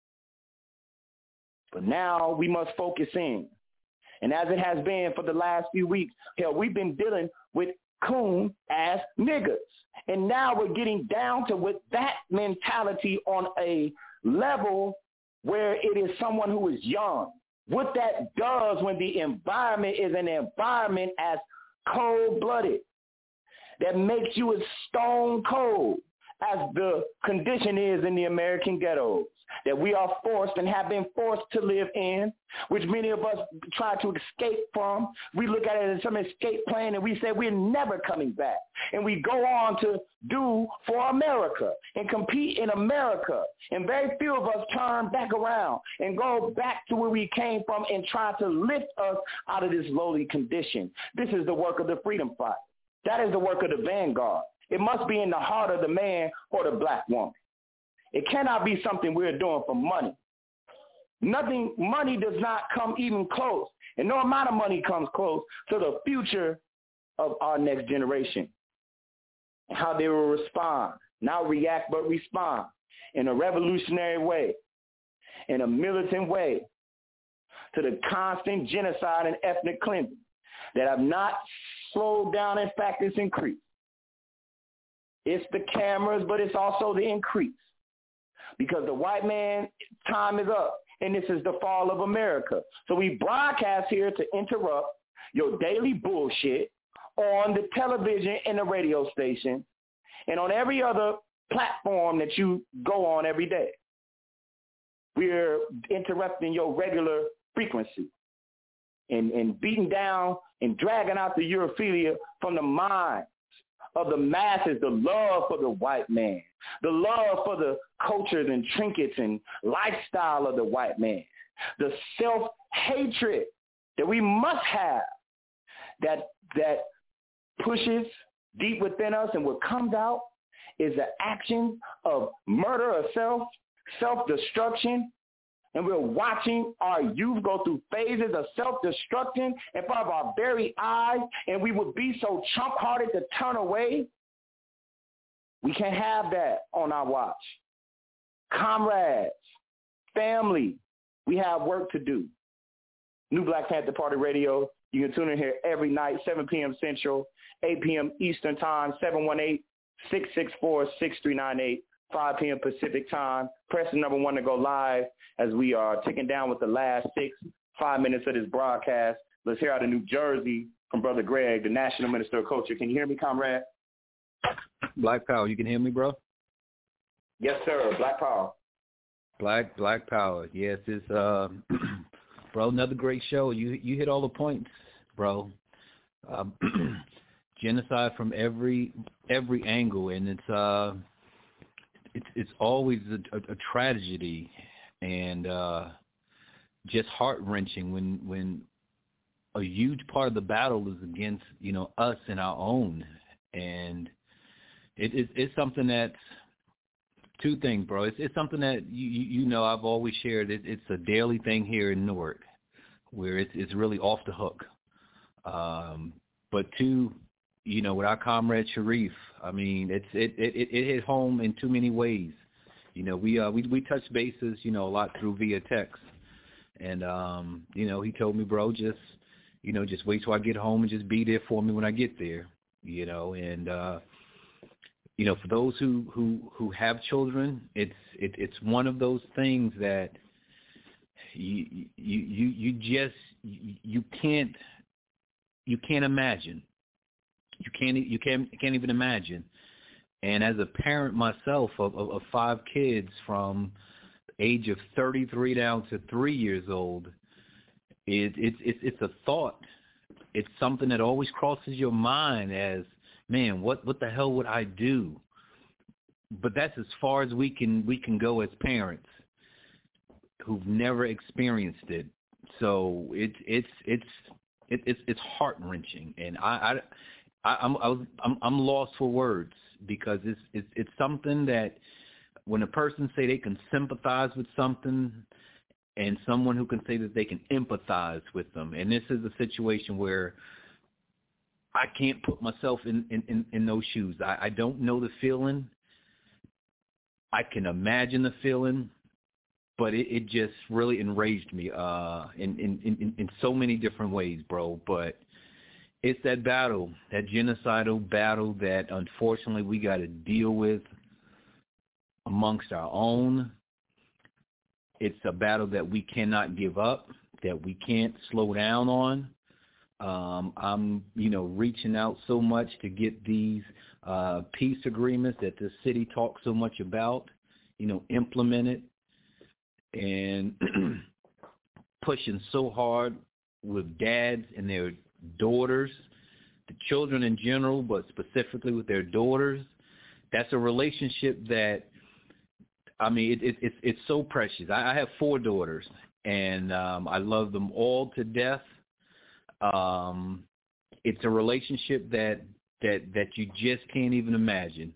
But now we must focus in. And as it has been for the last few weeks, hell, we've been dealing with coon-ass niggas. And now we're getting down to with that mentality on a level where it is someone who is young. What that does when the environment is an environment as cold-blooded, that makes you as stone cold as the condition is in the American ghettos, that we are forced and have been forced to live in, which many of us try to escape from. We look at it as some escape plan and we say we're never coming back. And we go on to do for America and compete in America. And very few of us turn back around and go back to where we came from and try to lift us out of this lowly condition. This is the work of the freedom fight. That is the work of the vanguard. It must be in the heart of the man or the black woman. It cannot be something we're doing for money. Money does not come even close, and no amount of money comes close to the future of our next generation and how they will respond, not react, but respond in a revolutionary way, in a militant way to the constant genocide and ethnic cleansing that have not slowed down. In fact, it's increased. It's the cameras, but it's also the increase. Because the white man time is up, and this is the fall of America. So we broadcast here to interrupt your daily bullshit on the television and the radio station and on every other platform that you go on every day. We're interrupting your regular frequency and beating down and dragging out the urephilia from the minds of the masses, the love for the white man, the love for the cultures and trinkets and lifestyle of the white man, the self-hatred that we must have that pushes deep within us, and what comes out is the action of murder of self-destruction. And we're watching our youth go through phases of self-destruction in front of our very eyes, and we would be so chump-hearted to turn away. We can't have that on our watch. Comrades, family, we have work to do. New Black Panther Party Radio. You can tune in here every night, 7 p.m. Central, 8 p.m. Eastern Time, 718-664-6398, 5 p.m. Pacific Time. Press the number 1 to go live as we are ticking down with the last 5 minutes of this broadcast. Let's hear out of New Jersey from Brother Greg, the National Minister of Culture. Can you hear me, comrade?
Black Power, you can hear me, bro?
Yes, sir. Black Power.
Black Power. Yes, it's bro, another great show. You hit all the points, bro. Genocide from every angle, and it's always a tragedy and just heart-wrenching when a huge part of the battle is against, us and our own. And it's something that's two things, bro. It's something that, I've always shared. It's a daily thing here in Newark where it's really off the hook. But two, with our comrade Sharif, I mean, it hit home in too many ways. We touch bases, a lot through via text. And, he told me, bro, just wait till I get home and just be there for me when I get there, and, for those who have children, it's one of those things that you can't imagine. You can't even imagine. And as a parent myself of 5 kids from the age of 33 down to 3 years old, it's a thought. It's something that always crosses your mind as, man, what the hell would I do? But that's as far as we can go as parents who've never experienced it. So it's heart-wrenching, and I'm lost for words, because it's something that when a person say they can sympathize with something, and someone who can say that they can empathize with them, and this is a situation where I can't put myself in those shoes. I don't know the feeling. I can imagine the feeling, but it just really enraged me in so many different ways, bro. But it's that battle, that genocidal battle that unfortunately we got to deal with amongst our own. It's a battle that we cannot give up, that we can't slow down on. I'm, reaching out so much to get these peace agreements that the city talks so much about, implemented, and pushing so hard with dads and their daughters, the children in general, but specifically with their daughters. That's a relationship that, I mean, it's so precious. I have 4 daughters, and I love them all to death. It's a relationship that you just can't even imagine,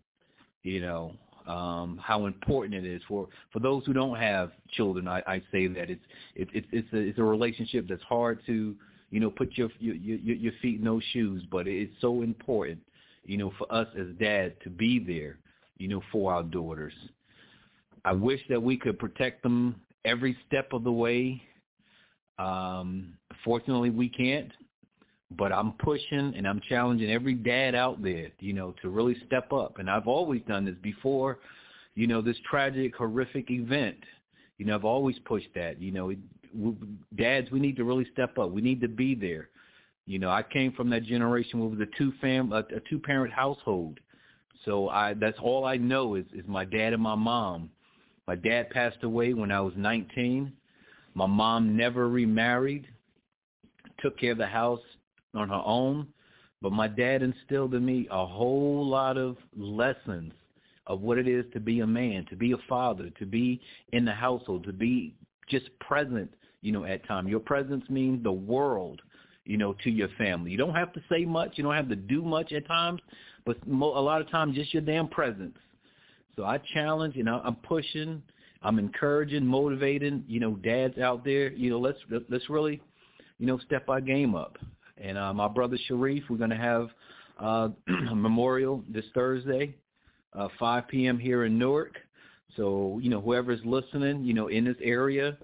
how important it is for those who don't have children. I say that it's a relationship that's hard to, put your feet in those shoes, but it's so important, for us as dads to be there, for our daughters. I wish that we could protect them every step of the way. Fortunately, we can't, but I'm pushing and I'm challenging every dad out there, to really step up. And I've always done this before, this tragic, horrific event. I've always pushed that. Dads, we need to really step up. We need to be there. I came from that generation where it was a 2-parent household. So that's all I know is my dad and my mom. My dad passed away when I was 19. My mom never remarried, took care of the house on her own. But my dad instilled in me a whole lot of lessons of what it is to be a man, to be a father, to be in the household, to be just present, at times. Your presence means the world, to your family. You don't have to say much. You don't have to do much at times, but a lot of times just your damn presence. So I challenge, I'm pushing, I'm encouraging, motivating, dads out there, let's really, step our game up. And my brother Sharif, we're going to have a memorial this Thursday, 5 p.m. here in Newark. So, whoever's listening, in this area,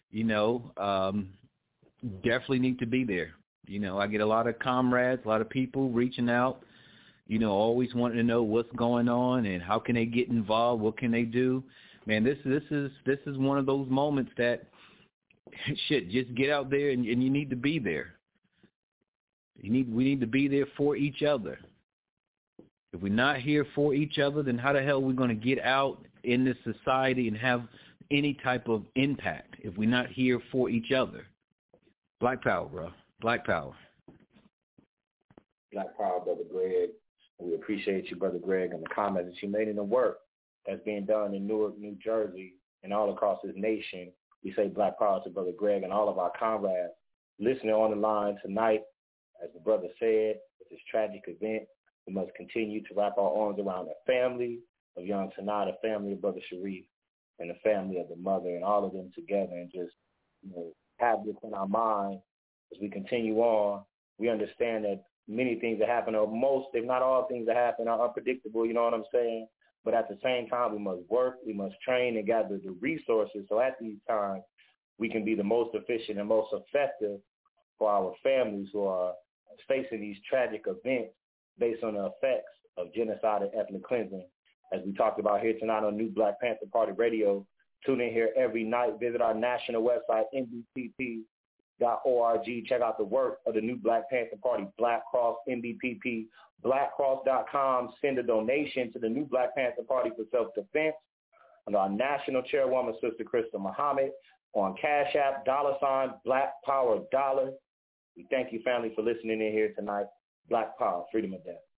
definitely need to be there. I get a lot of comrades, a lot of people reaching out, always wanting to know what's going on and how can they get involved, what can they do. Man, this is one of those moments that, just get out there and you need to be there. We need to be there for each other. If we're not here for each other, then how the hell are we going to get out in this society and have any type of impact if we're not here for each other? Black power, bro. Black power.
Black power, Brother Greg. We appreciate you, Brother Greg, and the comments that you made in the work that's being done in Newark, New Jersey, and all across this nation. We say black power to Brother Greg and all of our comrades listening on the line tonight. As the brother said, with this tragic event, we must continue to wrap our arms around the family of young Sanaa, the family of Brother Sharif, and the family of the mother, and all of them together, and just have this in our mind as we continue on. We understand that many things that happen, or most, if not all things that happen, are unpredictable, you know what I'm saying? But at the same time, we must work, we must train and gather the resources so at these times we can be the most efficient and most effective for our families who are facing these tragic events based on the effects of genocide and ethnic cleansing. As we talked about here tonight on New Black Panther Party Radio, tune in here every night. Visit our national website, NBPP.org. Check out the work of the New Black Panther Party, Black Cross, NBPP, blackcross.com. Send a donation to the New Black Panther Party for self-defense. And our national chairwoman, Sister Krista Muhammad, on Cash App, $ Black Power $. We thank you, family, for listening in here tonight. Black Power, freedom of death.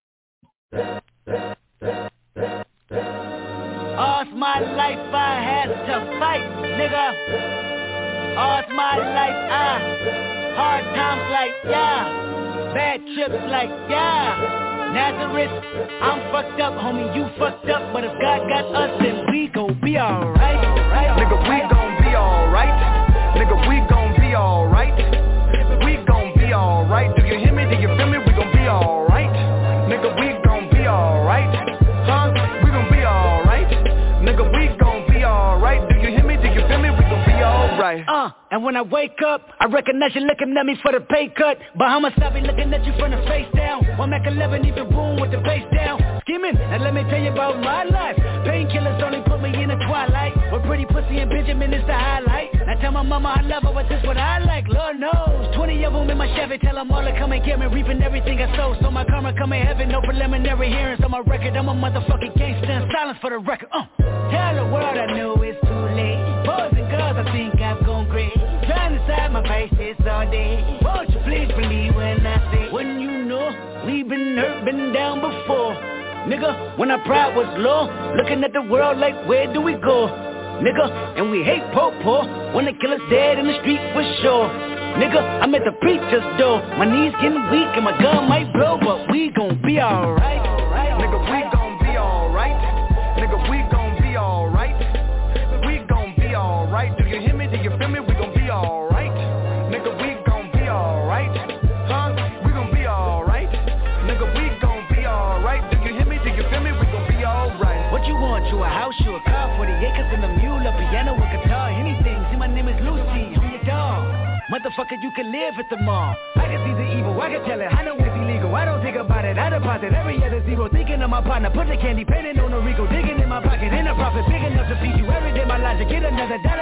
All's my life I had to fight, nigga. All's my life hard times like, bad trips like, Nazareth, I'm fucked up, homie, you fucked up. But if God got us, then we gon' be alright.
Nigga, we gon' be alright. Nigga, we gon' be alright. We gon' be alright. Do you hear me? Do you feel me? We gon' be alright. Nigga, we gon' be alright. Huh? We gon' be alright. Nigga, we gon' be alright. Do you hear me? Do you feel me? We gon' be alright.
And when I wake up, I recognize you looking at me for the pay cut. Bahamas, I be looking at you from the face down. One Mac 11, even boom with the face down. Skimming, and let me tell you about my life. Painkillers only put me in the twilight. With pretty pussy and Benjamin is the highlight. I tell my mama I love her, but this what I like, Lord knows. 20 of them in my Chevy, tell them all to come and get me. Reaping everything I sow, so my karma come in heaven. No preliminary hearings on my record. I'm a motherfucking gangster and silence for the record. Tell the world I know it's too late. Boys and girls, I think I've gone great. Trying to side my faces all day. Won't you please believe when I say, when you know we've been hurt, been down before. Nigga, when our pride was low, looking at the world like, where do we go? Nigga, and we hate po-po, when the killer's dead in the street for sure. Nigga, I'm at the preacher's door. My knees getting weak and my gun might blow, but we gon' be alright.
Nigga, we gon' be alright. Nigga, we gon' be alright. We gon' be alright. Do you hear me? Do you feel me? We gon' be alright. Nigga, we gon' be alright. Huh? We gon' be alright. Nigga, we gon' be alright. Do you hear me? Do you feel me? We gon' be alright.
What you want? You a house, you a car, 40 acres and a mule, a piano, a guitar, anything. See, my name is Lucy, I'm your dog. Motherfucker, you can live at the mall. I can see the evil, I can tell it, I know it's illegal. I don't think about it, I deposit every other zero. Thinking of my partner, put the candy, painting on a Rico. Digging in my pocket, in a profit, big enough to feed you every day. My logic, get another dollar.